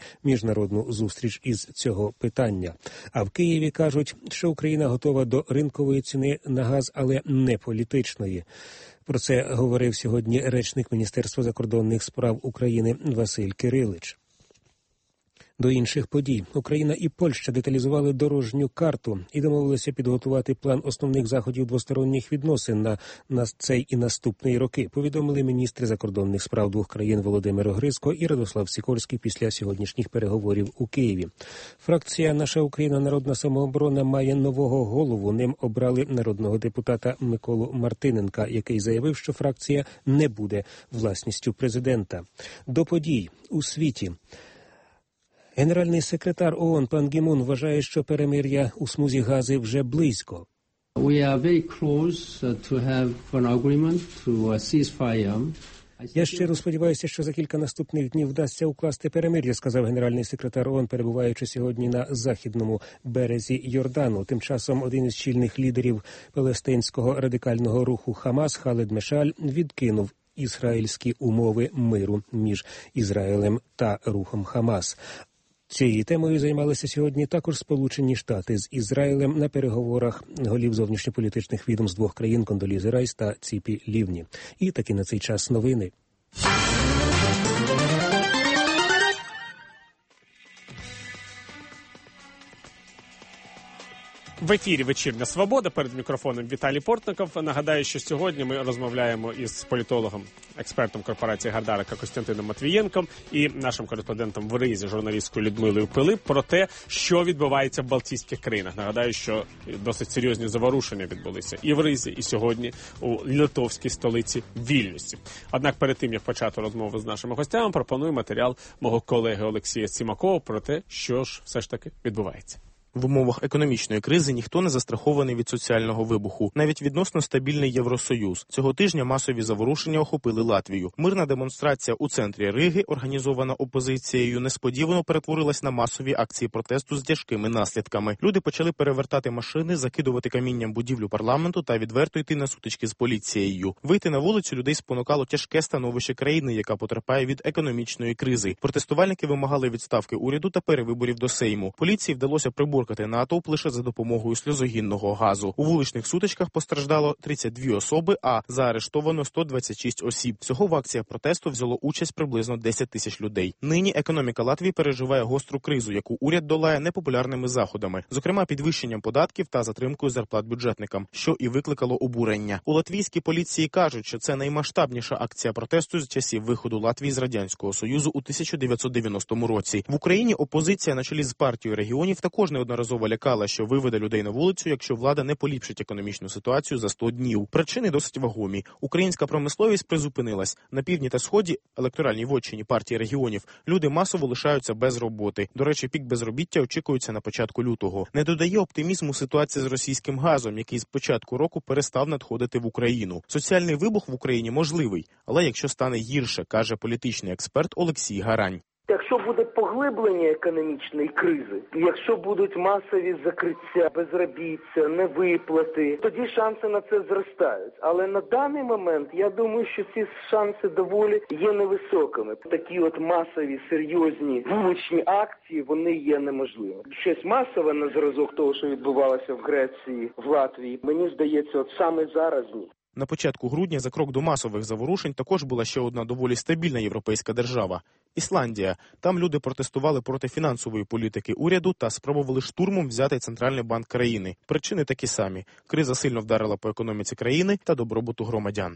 міжнародну зустріч із цього питання. А в Києві кажуть, що Україна готова до ринкової ціни на газ, але не політичної. Про це говорив сьогодні речник Міністерства закордонних справ України Василь Кирилич. До інших подій. Україна і Польща деталізували дорожню карту і домовилися підготувати план основних заходів двосторонніх відносин на цей і наступний роки, повідомили міністри закордонних справ двох країн Володимир Огризко і Радослав Сікорський після сьогоднішніх переговорів у Києві. Фракція «Наша Україна. Народна самооборона» має нового голову. Ним обрали народного депутата Миколу Мартиненка, який заявив, що фракція не буде власністю президента. До подій у світі. Генеральний секретар ООН пан Гі Мун вважає, що перемир'я у смузі Гази вже близько. Я щиро сподіваюся, що за кілька наступних днів вдасться укласти перемир'я, сказав генеральний секретар ООН, перебуваючи сьогодні на західному березі Йордану. Тим часом один із чільних лідерів палестинського радикального руху Хамас Халед Мешаль відкинув ізраїльські умови миру між Ізраїлем та рухом Хамас. Цією темою займалися сьогодні також Сполучені Штати з Ізраїлем на переговорах голів зовнішньополітичних відомств двох країн Кондолізи Райс та Ціпі Лівні. І таки на цей час новини. В ефірі «Вечірня Свобода», перед мікрофоном Віталій Портников. Нагадаю, що сьогодні ми розмовляємо із політологом, експертом корпорації Гардарика Костянтином Матвієнком і нашим кореспондентом в Ризі, журналісткою Людмилою Пилип, про те, що відбувається в Балтійських країнах. Нагадаю, що досить серйозні заворушення відбулися і в Ризі, і сьогодні у литовській столиці Вільнюсі. Однак перед тим, як почати розмову з нашими гостями, пропоную матеріал мого колеги Олексія Цімакова про те, що ж все ж таки відбувається. В умовах економічної кризи ніхто не застрахований від соціального вибуху. Навіть відносно стабільний Євросоюз. Цього тижня масові заворушення охопили Латвію. Мирна демонстрація у центрі Риги, організована опозицією, несподівано перетворилась на масові акції протесту з тяжкими наслідками. Люди почали перевертати машини, закидувати камінням будівлю парламенту та відверто йти на сутички з поліцією. Вийти на вулицю людей спонукало тяжке становище країни, яка потерпає від економічної кризи. Протестувальники вимагали відставки уряду та перевиборів до Сейму. Поліції вдалося приборкати натовп лише за допомогою сльозогінного газу. У вуличних сутичках постраждало 32 особи, а заарештовано 126 осіб. Всього в акціях протесту взяло участь приблизно 10 тисяч людей. Нині економіка Латвії переживає гостру кризу, яку уряд долає непопулярними заходами, зокрема підвищенням податків та затримкою зарплат бюджетникам, що і викликало обурення. У латвійській поліції кажуть, що це наймасштабніша акція протесту з часів виходу Латвії з Радянського Союзу у 1990 році. В Україні опозиція на чолі з партією регіонів також неодноразово лякала, що виведе людей на вулицю, якщо влада не поліпшить економічну ситуацію за 100 днів. Причини досить вагомі. Українська промисловість призупинилась. На півдні та сході, електоральній вотчині партії регіонів, люди масово лишаються без роботи. До речі, пік безробіття очікується на початку лютого. Не додає оптимізму ситуація з російським газом, який з початку року перестав надходити в Україну. Соціальний вибух в Україні можливий, але якщо стане гірше, каже політичний експерт Олексій Гарань. Якщо буде поглиблення економічної кризи, якщо будуть масові закриття, безробіття, невиплати, тоді шанси на це зростають. Але на даний момент, я думаю, що ці шанси доволі є невисокими. Такі от масові, серйозні вуличні акції, вони є неможливими. Щось масове на зразок того, що відбувалося в Греції, в Латвії, мені здається, от саме зараз ні. На початку грудня за крок до масових заворушень також була ще одна доволі стабільна європейська держава – Ісландія. Там люди протестували проти фінансової політики уряду та спробували штурмом взяти Центральний банк країни. Причини такі самі. Криза сильно вдарила по економіці країни та добробуту громадян.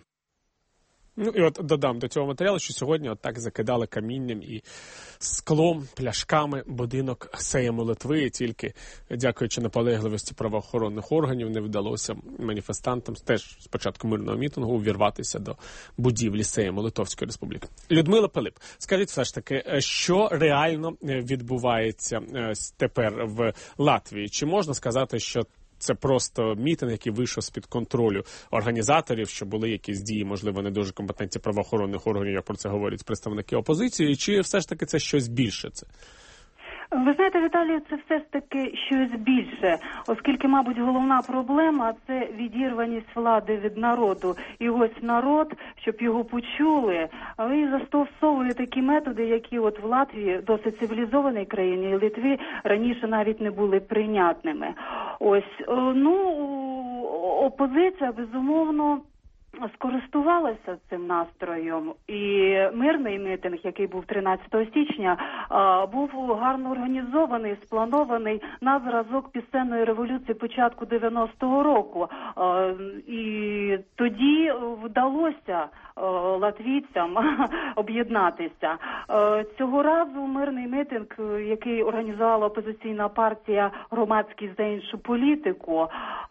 Ну і от додам до цього матеріалу, що сьогодні от так закидали камінням і склом, пляшками будинок Сейму Литви. І тільки дякуючи наполегливості правоохоронних органів не вдалося маніфестантам теж з початку мирного мітингу увірватися до будівлі Сейму Литовської Республіки. Людмила Пилип, скажіть все ж таки, що реально відбувається тепер в Латвії? Чи можна сказати, що це просто мітинг, який вийшов з-під контролю організаторів, що були якісь дії, можливо, не дуже компетентні правоохоронних органів, як про це говорять представники опозиції, чи все ж таки це щось більше? Ви знаєте, Віталію, це все ж таки щось більше, оскільки, мабуть, головна проблема – це відірваність влади від народу. І ось народ, щоб його почули, і застосовує такі методи, які от в Латвії, досить цивілізованій країні, і Литві раніше навіть не були прийнятними. Ось, опозиція, безумовно, скористувалася цим настроєм, і мирний мітинг, який був 13 січня, був гарно організований, спланований на зразок пісенної революції початку 90-го року. І тоді вдалося латвійцям об'єднатися. Цього разу мирний мітинг, який організувала опозиційна партія «Громадськість за іншу політику»,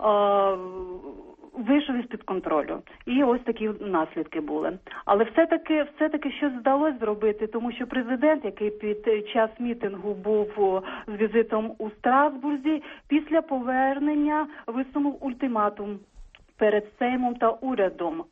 вийшов із-під контролю. І ось такі наслідки були. Але все-таки щось вдалося зробити, тому що президент, який під час мітингу був з візитом у Страсбурзі, після повернення висунув ультиматум перед Сеймом та урядом.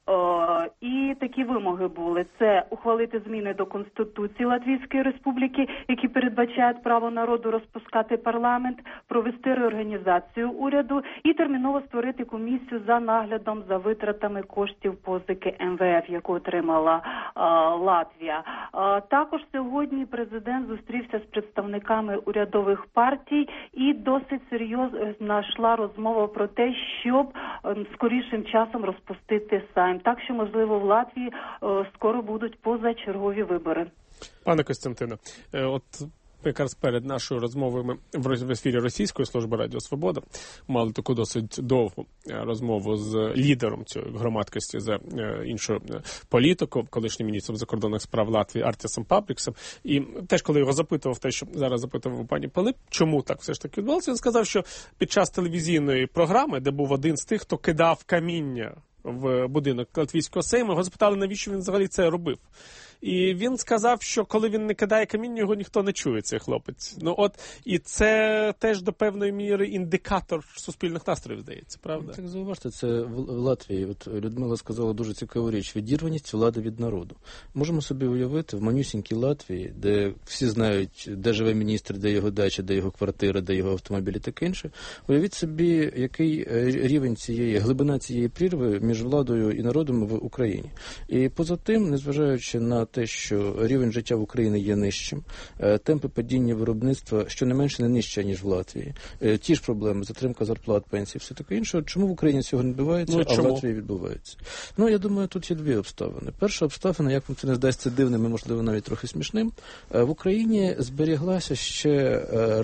І такі вимоги були. Це ухвалити зміни до Конституції Латвійської Республіки, які передбачають право народу розпускати парламент, провести реорганізацію уряду і терміново створити комісію за наглядом за витратами коштів позики МВФ, яку отримала Латвія. Також сьогодні президент зустрівся з представниками урядових партій і досить серйозно йшла розмова про те, щоб скорішим часом розпустити Сейм. Так що, можливо, в Латвії скоро будуть позачергові вибори. Пане Костянтине, от якраз перед нашою розмовою ми в ефірі Російської служби Радіо Свобода мали таку досить довгу розмову з лідером цієї громадськості за іншу політику, колишнім міністром закордонних справ Латвії Артісом Папріксом. І теж, коли його запитував те, що зараз запитував у пані Пилип, чому так все ж таки відбувалося, він сказав, що під час телевізійної програми, де був один з тих, хто кидав каміння в будинок Латвійського Сейму, його запитали, навіщо він взагалі це робив. І він сказав, що коли він не кидає каміння, його ніхто не чує, цей хлопець. І це теж до певної міри індикатор суспільних настроїв, здається, правда? Так, зауважте, це в Латвії. От Людмила сказала дуже цікаву річ. Відірваність влади від народу. Можемо собі уявити, в манюсінькій Латвії, де всі знають, де живе міністр, де його дача, де його квартира, де його автомобіль і таке інше. Уявіть собі, який рівень глибина цієї прірви між владою і народом в Україні. І поза тим, незважаючи на те, що рівень життя в Україні є нижчим, темпи падіння виробництва щонайменше не нижче, ніж в Латвії. Ті ж проблеми, затримка зарплат, пенсій, все таке інше. Чому в Україні цього не відбувається, а в Латвії відбувається? Я думаю, тут є дві обставини. Перша обставина, як вам це не здасться дивним і, можливо, навіть трохи смішним, в Україні зберіглася ще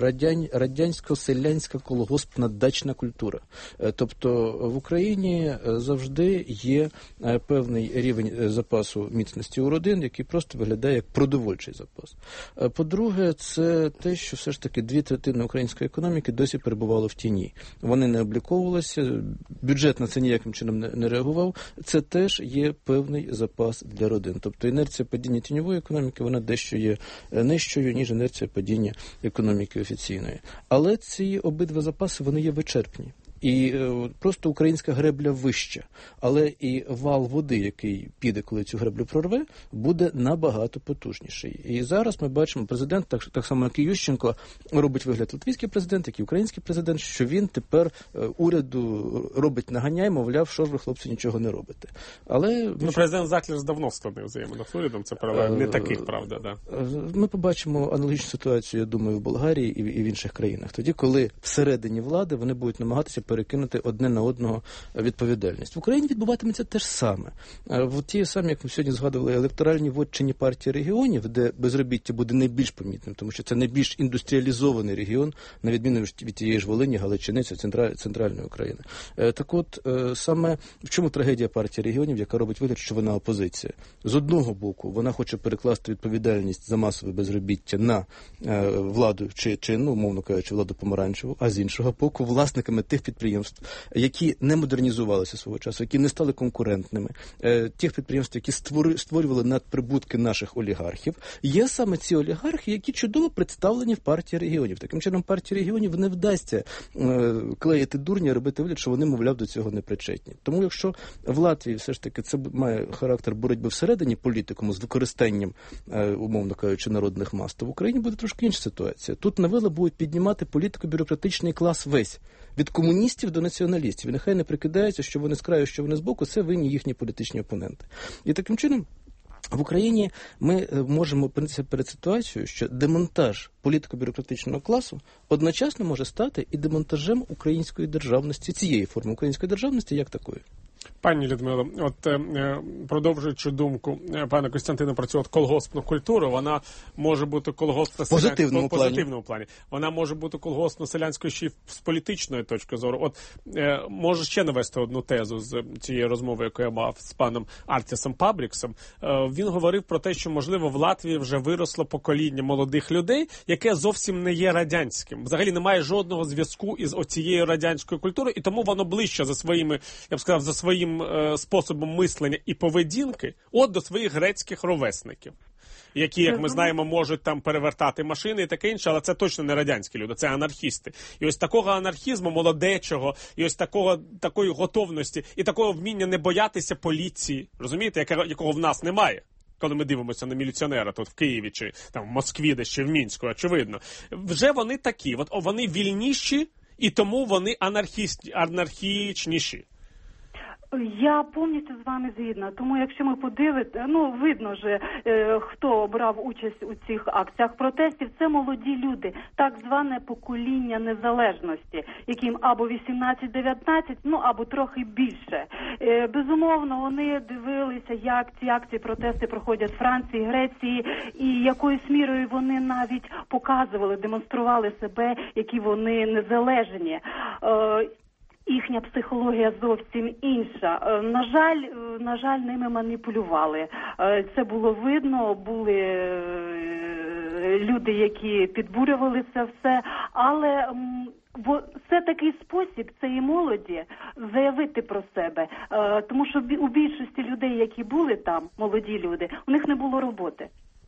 радянсько-селянська колгоспна дачна культура. Тобто в Україні завжди є певний рівень запасу міцності у родин, який просто виглядає як продовольчий запас. По-друге, це те, що все ж таки 2/3 української економіки досі перебувало в тіні. Вони не обліковувалися, бюджет на це ніяким чином не реагував. Це теж є певний запас для родин. Тобто інерція падіння тіньової економіки, вона дещо є нижчою, ніж інерція падіння економіки офіційної. Але ці обидва запаси, вони є вичерпні. І просто українська гребля вища, але і вал води, який піде, коли цю греблю прорве, буде набагато потужніший. І зараз ми бачимо, президент, так само як і Ющенко, робить вигляд латвійський президент, як і український президент, що він тепер уряду робить наганяй, мовляв, що ж ви, хлопці, нічого не робите. Але президент Заклер давно в складних взаєминах з урядом, це правда, не таких, правда, да. Ми побачимо аналогічну ситуацію, я думаю, в Болгарії і в інших країнах. Тоді, коли всередині влади вони будуть намагатися перекинути одне на одного відповідальність. В Україні відбуватиметься те ж саме. В ті самі, як ми сьогодні згадували, електоральні вотчині партії регіонів, де безробіття буде найбільш помітним, тому що це найбільш індустріалізований регіон, на відміну від тієї ж Волині, Галичини, це центральної України. Так от, саме в чому трагедія партії регіонів, яка робить вигляд, що вона опозиція? З одного боку, вона хоче перекласти відповідальність за масове безробіття на владу, чи умовно кажучи, владу помаранчеву, а з іншого боку, власниками тих підприємств, підприємств, які не модернізувалися свого часу, які не стали конкурентними, тих підприємств, які створювали надприбутки наших олігархів, є саме ці олігархи, які чудово представлені в партії регіонів. Таким чином, партії регіонів не вдасться клеїти дурня, робити вигляд, що вони, мовляв, до цього не причетні. Тому якщо в Латвії все ж таки це має характер боротьби всередині політикуму з використанням, умовно кажучи, народних мас, то в Україні буде трошки інша ситуація. Тут на вила будуть піднімати політико-бюрократичний клас весь. Від комуністів до націоналістів. І нехай не прикидається, що вони з краю, що вони з боку, це винні їхні політичні опоненти. І таким чином в Україні ми можемо опинитися перед ситуацією, що демонтаж політико-бюрократичного класу одночасно може стати і демонтажем української державності, цієї форми української державності як такої. Пані Людмило, от продовжуючи думку пана Костянтина про цю колгоспну культуру, вона може бути колгоспно-селянською позитивному плані. Вона може бути колгоспно-селянською ще й з політичної точки зору. От можу ще навести одну тезу з цієї розмови, яку я мав з паном Артісом Пабріксом. Він говорив про те, що, можливо, в Латвії вже виросло покоління молодих людей, яке зовсім не є радянським. Взагалі немає жодного зв'язку із оцією радянською культурою, і тому воно ближче за своїми, я б сказав, за своїм способом мислення і поведінки от до своїх грецьких ровесників, які, як ми знаємо, можуть там перевертати машини і таке інше, але це точно не радянські люди, це анархісти. І ось такого анархізму молодечого, і ось такої готовності, і такого вміння не боятися поліції, розумієте, якого в нас немає. Коли ми дивимося на міліціонера тут в Києві, чи там в Москві, де ще в Мінську, очевидно. Вже вони такі, от вони вільніші, і тому вони анархічніші. Я повністю з вами згідна. Тому якщо ми подивимося, видно же, хто брав участь у цих акціях протестів, це молоді люди, так зване покоління незалежності, яким або 18-19, або трохи більше. Безумовно, вони дивилися, як ці акції протести проходять в Франції, Греції, і якоюсь мірою вони навіть показували, демонстрували себе, які вони незалежні. Їхня психологія зовсім інша. На жаль, ними маніпулювали. Це було видно, були люди, які підбурювали це все, але це такий спосіб цієї молоді заявити про себе. Тому що у більшості людей, які були там, молоді люди, у них не було роботи.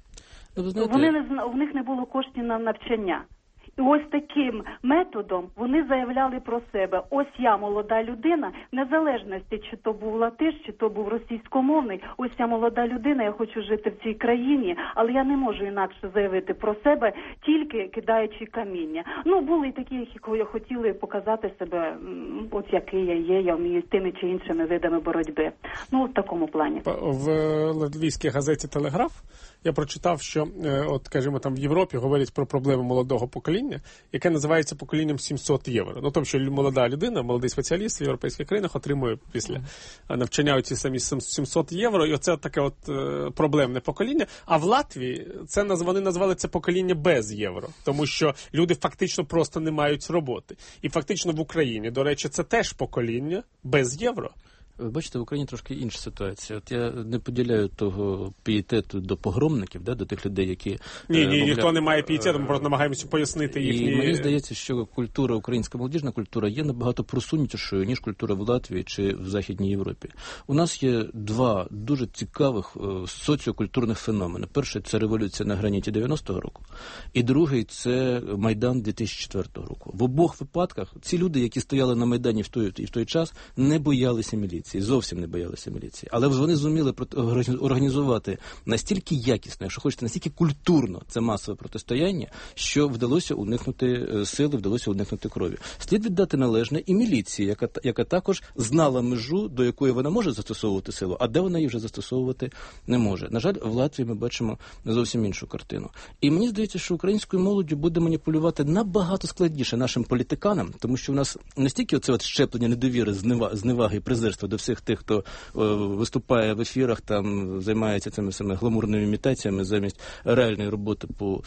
У них не було коштів на навчання. І ось таким методом вони заявляли про себе. Ось я молода людина, в незалежності, чи то був латиш, чи то був російськомовний. Ось я молода людина, я хочу жити в цій країні, але я не можу інакше заявити про себе, тільки кидаючи каміння. Були і такі, які хотіли показати себе, от який я є, я вмію тими чи іншими видами боротьби. В такому плані. В латвійській газеті «Телеграф» я прочитав, що, скажімо, там в Європі говорять про проблеми молодого покоління, яке називається поколінням 700 євро. Тобто, що молода людина, молодий спеціаліст в європейських країнах отримує після навчання оці самі 700 євро, і оце таке проблемне покоління. А в Латвії вони назвали це покоління без євро, тому що люди фактично просто не мають роботи. І фактично в Україні, до речі, це теж покоління без євро. Ви бачите, в Україні трошки інша ситуація. От я не поділяю того пієтету до погромників, до тих людей, які... Ніхто не має пієтету, ми просто намагаємося пояснити їхні... І мені здається, що культура, українська молодіжна культура є набагато просунутішою, ніж культура в Латвії чи в Західній Європі. У нас є два дуже цікавих соціокультурних феномени. Перший – це революція на граніті 90-го року, і другий – це Майдан 2004 року. В обох випадках ці люди, які стояли на Майдані в той час, не боялися міліції. Зовсім не боялися міліції. Але вони зуміли організувати настільки якісно, якщо хочете, настільки культурно це масове протистояння, що вдалося уникнути сили, вдалося уникнути крові. Слід віддати належне і міліції, яка також знала межу, до якої вона може застосовувати силу, а де вона її вже застосовувати не може. На жаль, в Латвії ми бачимо зовсім іншу картину. І мені здається, що українською молоддю буде маніпулювати набагато складніше нашим політиканам, тому що в нас настільки оце щеплення недовіри, зневаги і презирства до всіх тих, хто виступає в ефірах, там займається цими самими гламурними імітаціями замість реальної роботи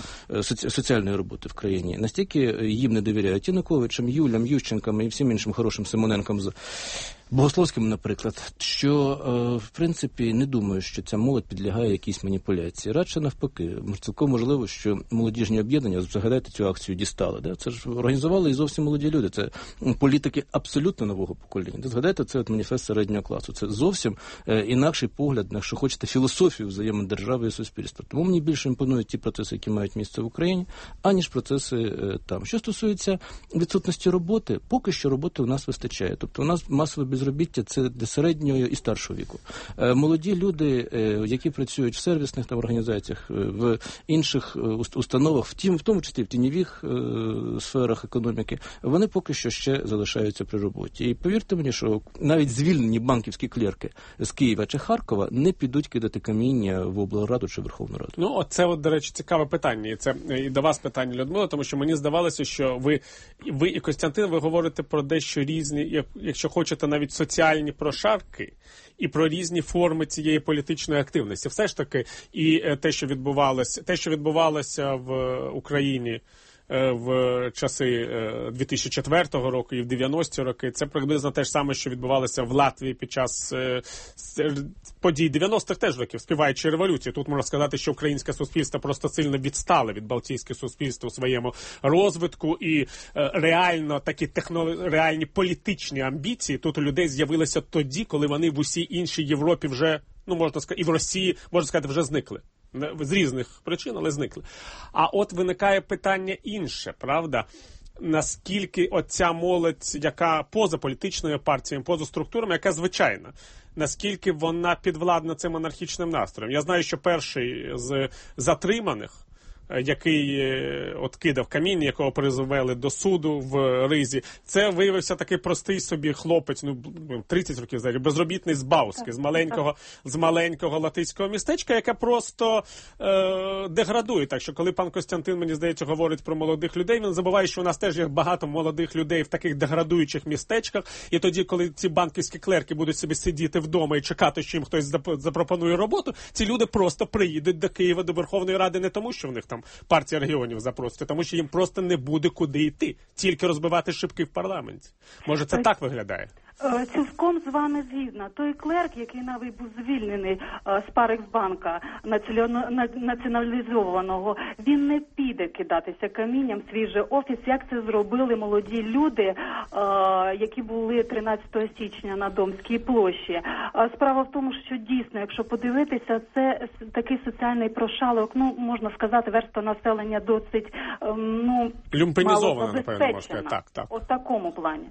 соціальної роботи в країні. Настільки їм не довіряють Януковичам, Юлям, Ющенкам і всім іншим хорошим Симоненкам Богословському, наприклад, що, в принципі, не думаю, що ця молодь підлягає якійсь маніпуляції. Радше навпаки. Цілком можливо, що молодіжні об'єднання, згадайте, цю акцію дістали. Да? Це ж організували і зовсім молоді люди. Це політики абсолютно нового покоління. Згадайте, це маніфест середнього класу. Це зовсім інакший погляд, на, якщо хочете, філософію взаємодержави і суспільства. Тому мені більше імпонують ті процеси, які мають місце в Україні, аніж процеси там. Що стосується відсутності роботи, поки що роботи у нас вистачає. Тобто у нас масове безробіття – це для середнього і старшого віку. Молоді люди, які працюють в сервісних там організаціях, в інших установах, в тому числі в тіньових сферах економіки, вони поки що ще залишаються при роботі. І повірте мені, що навіть звільнені банківські клерки з Києва чи Харкова не підуть кидати каміння в облраду чи Верховну Раду. Ну, це, до речі, цікаве питання. І це і до вас питання, Людмила, тому що мені здавалося, що ви і Костянтин, ви говорите про дещо різні, якщо хочете, навіть соціальні прошарки і про різні форми цієї політичної активності. Все ж таки, і те, що відбувалося в Україні в часи 2004 року і в 90-ті роки, це приблизно те ж саме, що відбувалося в Латвії під час подій 90-х теж років, співаючи революції. Тут можна сказати, що українське суспільство просто сильно відстало від балтійських суспільств у своєму розвитку, і реально такі реальні політичні амбіції тут у людей з'явилися тоді, коли вони в усій іншій Європі вже, ну, можна сказати, і в Росії, можна сказати, вже зникли. З різних причин, але зникли. А от виникає питання інше, правда? Наскільки оця молодь, яка поза політичною партією, поза структурами, яка звичайна, наскільки вона підвладна цим анархічним настроєм? Я знаю, що перший з затриманих, який от кидав каміння, якого призвели до суду в Ризі, це виявився такий простий собі хлопець, ну, 30 років, взагалі, безробітний з Бауськи, з маленького латиського містечка, яке просто деградує. Так що, коли пан Костянтин, мені здається, говорить про молодих людей, він забуває, що у нас теж є багато молодих людей в таких деградуючих містечках, і тоді, коли ці банківські клерки будуть собі сидіти вдома і чекати, що їм хтось запропонує роботу, ці люди просто приїдуть до Києва, до Верховної Ради не тому, що в них там партія регіонів запросить, тому що їм просто не буде куди йти, тільки розбивати шибки в парламенті. Може, це так виглядає? Цілком з вами згідна. Той клерк, який навіть був звільнений з Парексбанка націоналізованого, він не піде кидатися камінням в свій же офіс, як це зробили молоді люди, які були 13 січня на Домській площі. Справа в тому, що дійсно, якщо подивитися, це такий соціальний прошалок, ну, можна сказати, верства населення досить, ну, люмпенізована, напевно, можна сказати. Так. У такому плані.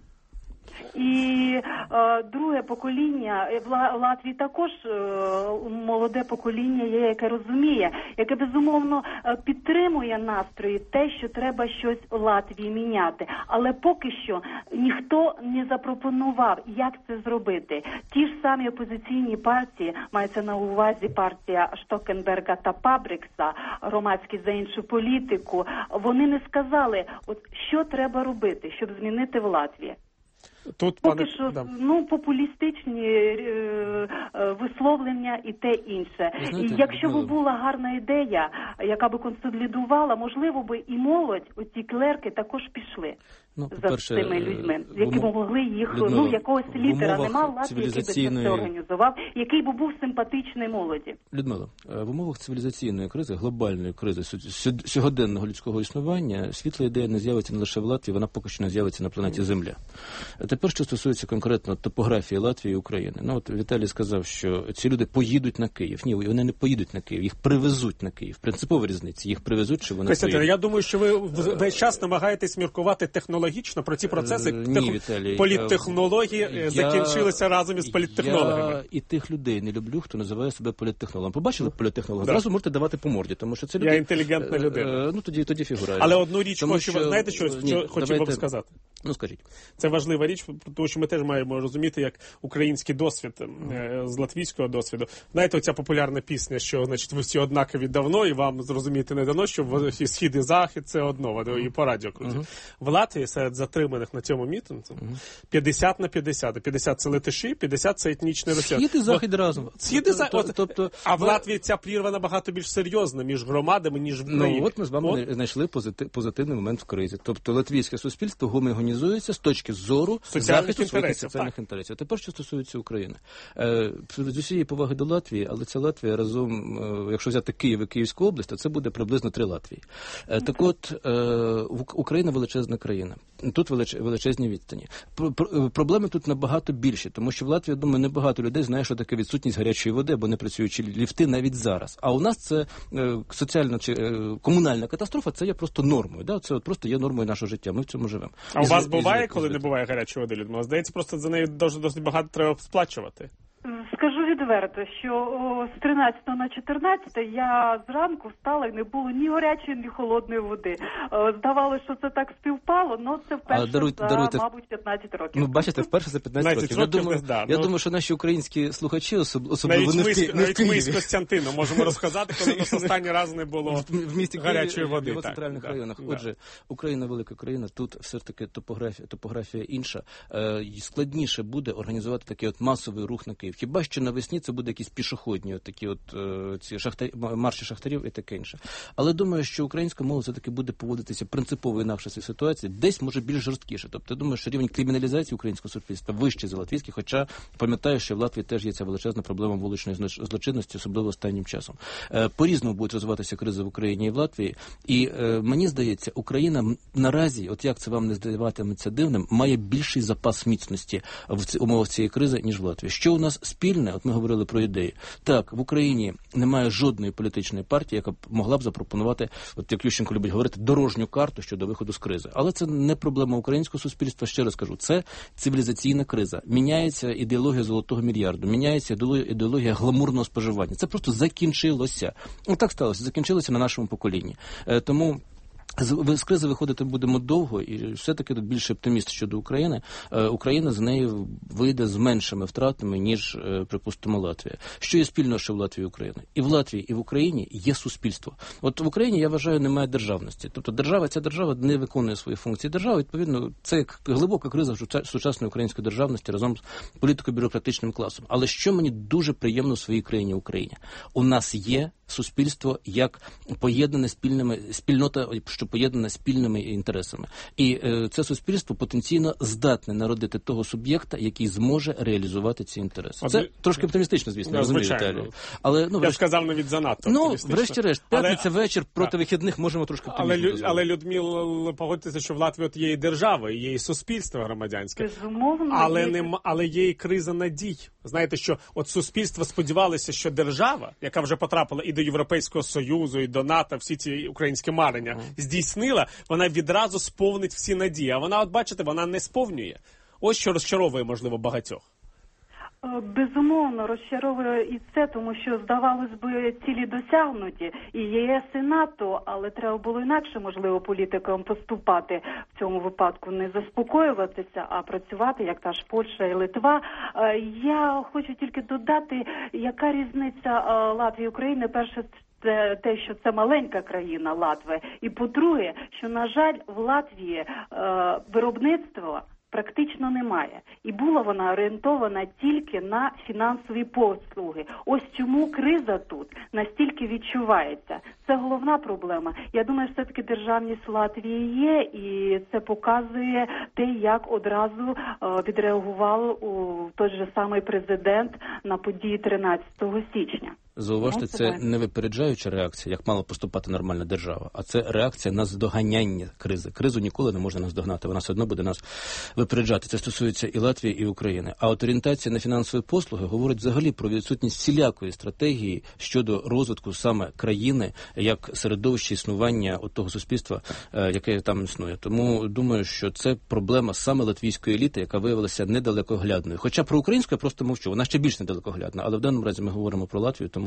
І друге покоління, в Латвії також молоде покоління є, яке розуміє, яке безумовно підтримує настрої те, що треба щось в Латвії міняти. Але поки що ніхто не запропонував, як це зробити. Ті ж самі опозиційні партії, мається на увазі партія Штокенберга та Пабрікса, громадськість за іншу політику, вони не сказали, от що треба робити, щоб змінити в Латвії. Тут, поки що, ну, популістичні висловлення і те інше. І якщо б була гарна ідея, яка би консолідувала, можливо би і молодь, оці клерки також пішли за цими людьми, які б могли їх, ну, якогось лідера нема в Латвії, який би це організував, який би був симпатичний молоді. Людмила, в умовах цивілізаційної кризи, глобальної кризи, сьогоденного людського існування, світла ідея не з'явиться не лише в Латвії, вона поки що не з'явиться на планеті Земля. Тепер, що стосується конкретно топографії Латвії і України. Ну, от Віталій сказав, що ці люди поїдуть на Київ. Ні, вони не поїдуть на Київ, їх привезуть на Київ. Принципова різниця. Їх привезуть, чи вони поїдуть. Я думаю, що ви весь час намагаєтесь міркувати технологічно про ці процеси. Ні, Віталій. Політтехнології закінчилися разом із політтехнологами. Я і тих людей не люблю, хто називає себе політтехнологом. Побачили політтехнолога? Зразу можете давати по морді, тому що це люди... Я інтелігентна людина. Ну, тоді фігура. Але одну річ, знаєте, що хочу вам сказати? Ну, скажіть. Це важлива річ, тому що ми теж маємо розуміти, як український досвід з латвійського досвіду. Знаєте, оця популярна пісня, що, значить, ви всі однакові давно, і вам зрозуміти не дано, що схід і захід – це одно, і по радіо крутять. В Латвії серед затриманих на цьому мітингу 50 на 50. 50 – це латиші, 50 – це етнічний росіяни. Схід і захід разом. А в Латвії ця прірва набагато більш серйозна між громадами, ніж в Україні. Ну, от ми з вами знайшли позитивний момент в кризі. Тобто латвійське суспільство гомогенізується організуються з точки зору захисту своїх соціальних інтересів. Тепер, що стосується України. З усієї поваги до Латвії, але ця Латвія разом, якщо взяти Київ і Київську область, то це буде приблизно 3 Латвії. Так от, Україна величезна країна. Тут величезні відстані. Проблеми тут набагато більші, тому що в Латвії, я думаю, небагато людей знає, що таке відсутність гарячої води або непрацюючі ліфти навіть зараз. А у нас це соціальна чи комунальна катастрофа, це є просто нормою. Да? Це просто є нормою нашого життя. Ми в цьому живемо. А у вас буває, коли не буває гарячої води, Людмила? Здається, просто за нею досить багато треба сплачувати. Скажу відверто, що з 13 на 14 я зранку встала і не було ні гарячої, ні холодної води. Здавалося, що це так співпало, але це вперше за, мабуть, 15 років. Ну, бачите, вперше за 15 років. Я думаю, що наші українські слухачі, особливо не в Києві. Навіть ми з Костянтином можемо розказати, коли у нас останній раз не було в місті гарячої води. В його центральних районах. Отже, Україна велика країна, тут все ж таки топографія інша. Складніше буде організувати такий от масовий рух на Київ. Хіба що навесні це буде якісь пішохідні, такі от ці марші шахтарів і таке інше. Але думаю, що українська мова все-таки буде поводитися принципово інакше в цій ситуації, десь може більш жорсткіше. Тобто я думаю, що рівень криміналізації українського суспільства вищий за латвійський, хоча пам'ятаю, що в Латвії теж є ця величезна проблема вуличної злочинності, особливо останнім часом. По-різному будуть розвиватися кризи в Україні і в Латвії. І мені здається, Україна наразі, от як це вам не здаватиметься дивним, має більший запас міцності в умовах цієї кризи, ніж в Латвії. Що у нас спільне? От ми говорили про ідеї. Так, в Україні немає жодної політичної партії, яка б могла б запропонувати, от як Ющенко любить говорити, дорожню карту щодо виходу з кризи. Але це не проблема українського суспільства, ще раз кажу, це цивілізаційна криза. Міняється ідеологія золотого мільярду, міняється ідеологія гламурного споживання. Це просто закінчилося. Так сталося, закінчилося на нашому поколінні. Тому з кризи виходити будемо довго, і все-таки тут більше оптиміст щодо України. Україна з неї вийде з меншими втратами, ніж, припустимо, Латвія. Що є спільно ще в Латвії і Україні? І в Латвії, і в Україні є суспільство. От в Україні, я вважаю, немає державності. Тобто ця держава не виконує свої функції. Держава, відповідно, це глибока криза сучасної української державності разом з політико-бюрократичним класом. Але що мені дуже приємно в своїй країні Україні? У нас є суспільство як поєднане спільнота, що поєднана спільними інтересами. І це суспільство потенційно здатне народити того суб'єкта, який зможе реалізувати ці інтереси. Це трошки оптимістично, звісно, розумію, Віталію. Але, я ж сказав навіть занадто оптимістично. Врешті-решт, п'ятниця вечір, проти вихідних можемо трошки оптимістично дозволити. Але, Людмила, погодьтеся, що в Латвії от є і держава, і є і суспільство громадянське. Але є і криза надій. Знаєте, що от суспільство сподівалося, що держава, яка вже потрапила і до Європейського Союзу, і до НАТО, всі ці українські марення здійснила, вона відразу сповнить всі надії. А вона, от бачите, вона не сповнює. Ось що розчаровує, можливо, багатьох. Безумовно, розчаровує і це, тому що, здавалось би, цілі досягнуті. І ЄС, і НАТО, але треба було інакше, можливо, політикам поступати в цьому випадку, не заспокоюватися, а працювати, як та ж Польща і Литва. Я хочу тільки додати, яка різниця Латвії і України. Перше, те, що це маленька країна Латвія. І по-друге, що, на жаль, в Латвії виробництво практично немає. І була вона орієнтована тільки на фінансові послуги. Ось чому криза тут настільки відчувається. Це головна проблема. Я думаю, що все-таки державність Латвії є, і це показує те, як одразу відреагував той же самий президент на події 13 січня. Зауважте, це не випереджаюча реакція, як мала поступати нормальна держава, а це реакція на здоганяння кризи. Кризу ніколи не можна наздогнати, вона все одно буде нас випереджати. Це стосується і Латвії, і України. А от орієнтація на фінансові послуги говорить взагалі про відсутність всілякої стратегії щодо розвитку саме країни, як середовище існування от того суспільства, яке там існує. Тому думаю, що це проблема саме латвійської еліти, яка виявилася недалекоглядною. Хоча про українську я просто мовчу, вона ще більш недалекоглядна, але в даному разі ми говоримо про Латвію, тому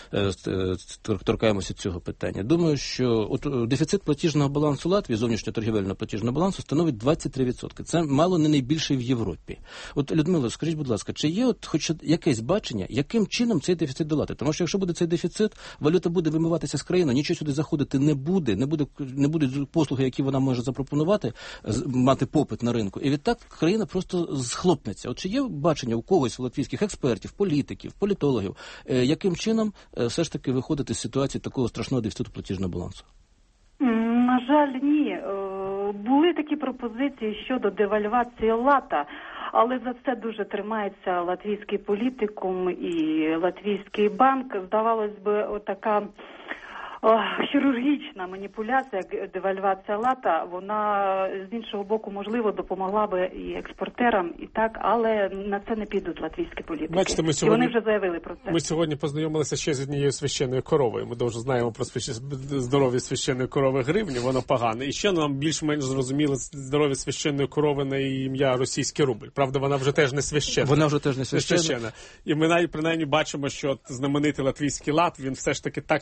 торкаємося цього питання. Думаю, що от дефіцит платіжного балансу Латвії, зовнішньоторгівельного платіжного балансу, становить 23%. Це мало не найбільший в Європі. От, Людмила, скажіть, будь ласка, чи є от хоч якесь бачення, яким чином цей дефіцит долати? Тому що якщо буде цей дефіцит, валюта буде вимиватися з країни, нічого сюди заходити не будуть послуги, які вона може запропонувати, мати попит на ринку. І відтак країна просто схлопнеться. От чи є бачення у когось, у латвійських експертів, політиків, політологів, яким чином все ж таки виходити з ситуації такого страшного дефіциту платіжного балансу? На жаль, ні. Були такі пропозиції щодо девальвації лата, але за це дуже тримається латвійський політикум і латвійський банк. Здавалось би, отака хірургічна маніпуляція, девальвація лата, вона з іншого боку, можливо, допомогла би і експортерам, і так, але на це не підуть латвійські політики. Бачите, і вони вже заявили про це. Ми сьогодні познайомилися ще з однією священною коровою. Ми дуже знаємо про здоров'я священної корови Гривні, воно погане. І ще нам більш-менш зрозуміло здоров'я священної корови на ім'я російський рубель. Правда, вона вже теж не священна. Вона вже теж не священна. І ми принаймні бачимо, що знаменитий латвійський лат, він все ж таки так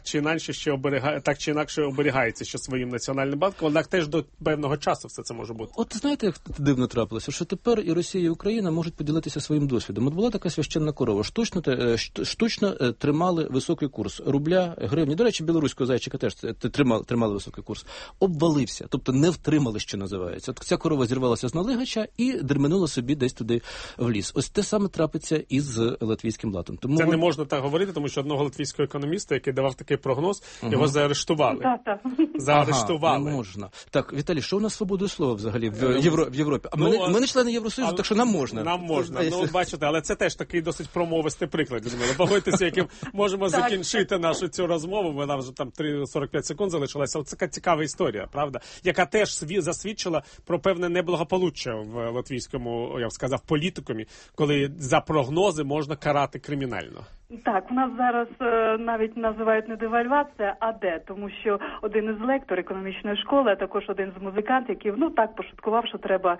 чи інакше оберігається ще своїм національним банком, однак теж до певного часу все це може бути. От знаєте, як дивно трапилося, що тепер і Росія, і Україна можуть поділитися своїм досвідом. От була така священна корова, штучно тримали високий курс рубля, гривні. До речі, білоруського зайчика теж тримали високий курс. Обвалився, тобто не втримали, що називається. От ця корова зірвалася з налигача і дерменула собі десь туди в ліс. Ось те саме трапиться і з латвійським латом. Тому це не можна так говорити, тому що одного латвійського економіста, який давав такий прогноз, його заарештували. Заарештували. Не можна. Так, Віталій, що у нас з свободою слова взагалі в Європі? Ми не члени Євросоюзу, так що нам можна. Нам можна. Ну, бачите, але це теж такий досить промовистий приклад, Людмила. Погодьтеся, яким можемо закінчити нашу цю розмову. Вона вже там 45 секунд залишилася. Ось така цікава історія, правда? Яка теж засвідчила про певне неблагополуччя в латвійському, я б сказав, політикумі, коли за прогнози можна карати кримінально. Так, у нас зараз навіть називають не девальвація, а де, тому що один із лекторів економічної школи, а також один з музикантів, який, так пошуткував, що треба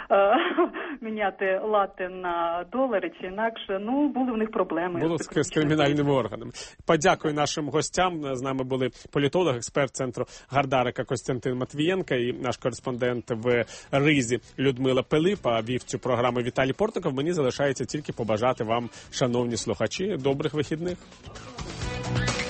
міняти лати на долари чи інакше, були в них проблеми. Було з кримінальними органами. Подякую нашим гостям. З нами були політолог, експерт центру Гардарика Костянтин Матвієнко і наш кореспондент в Ризі Людмила Пилипа. Вів цю програму Віталій Портников. Мені залишається тільки побажати вам, шановні слухачі, добрих вихідних.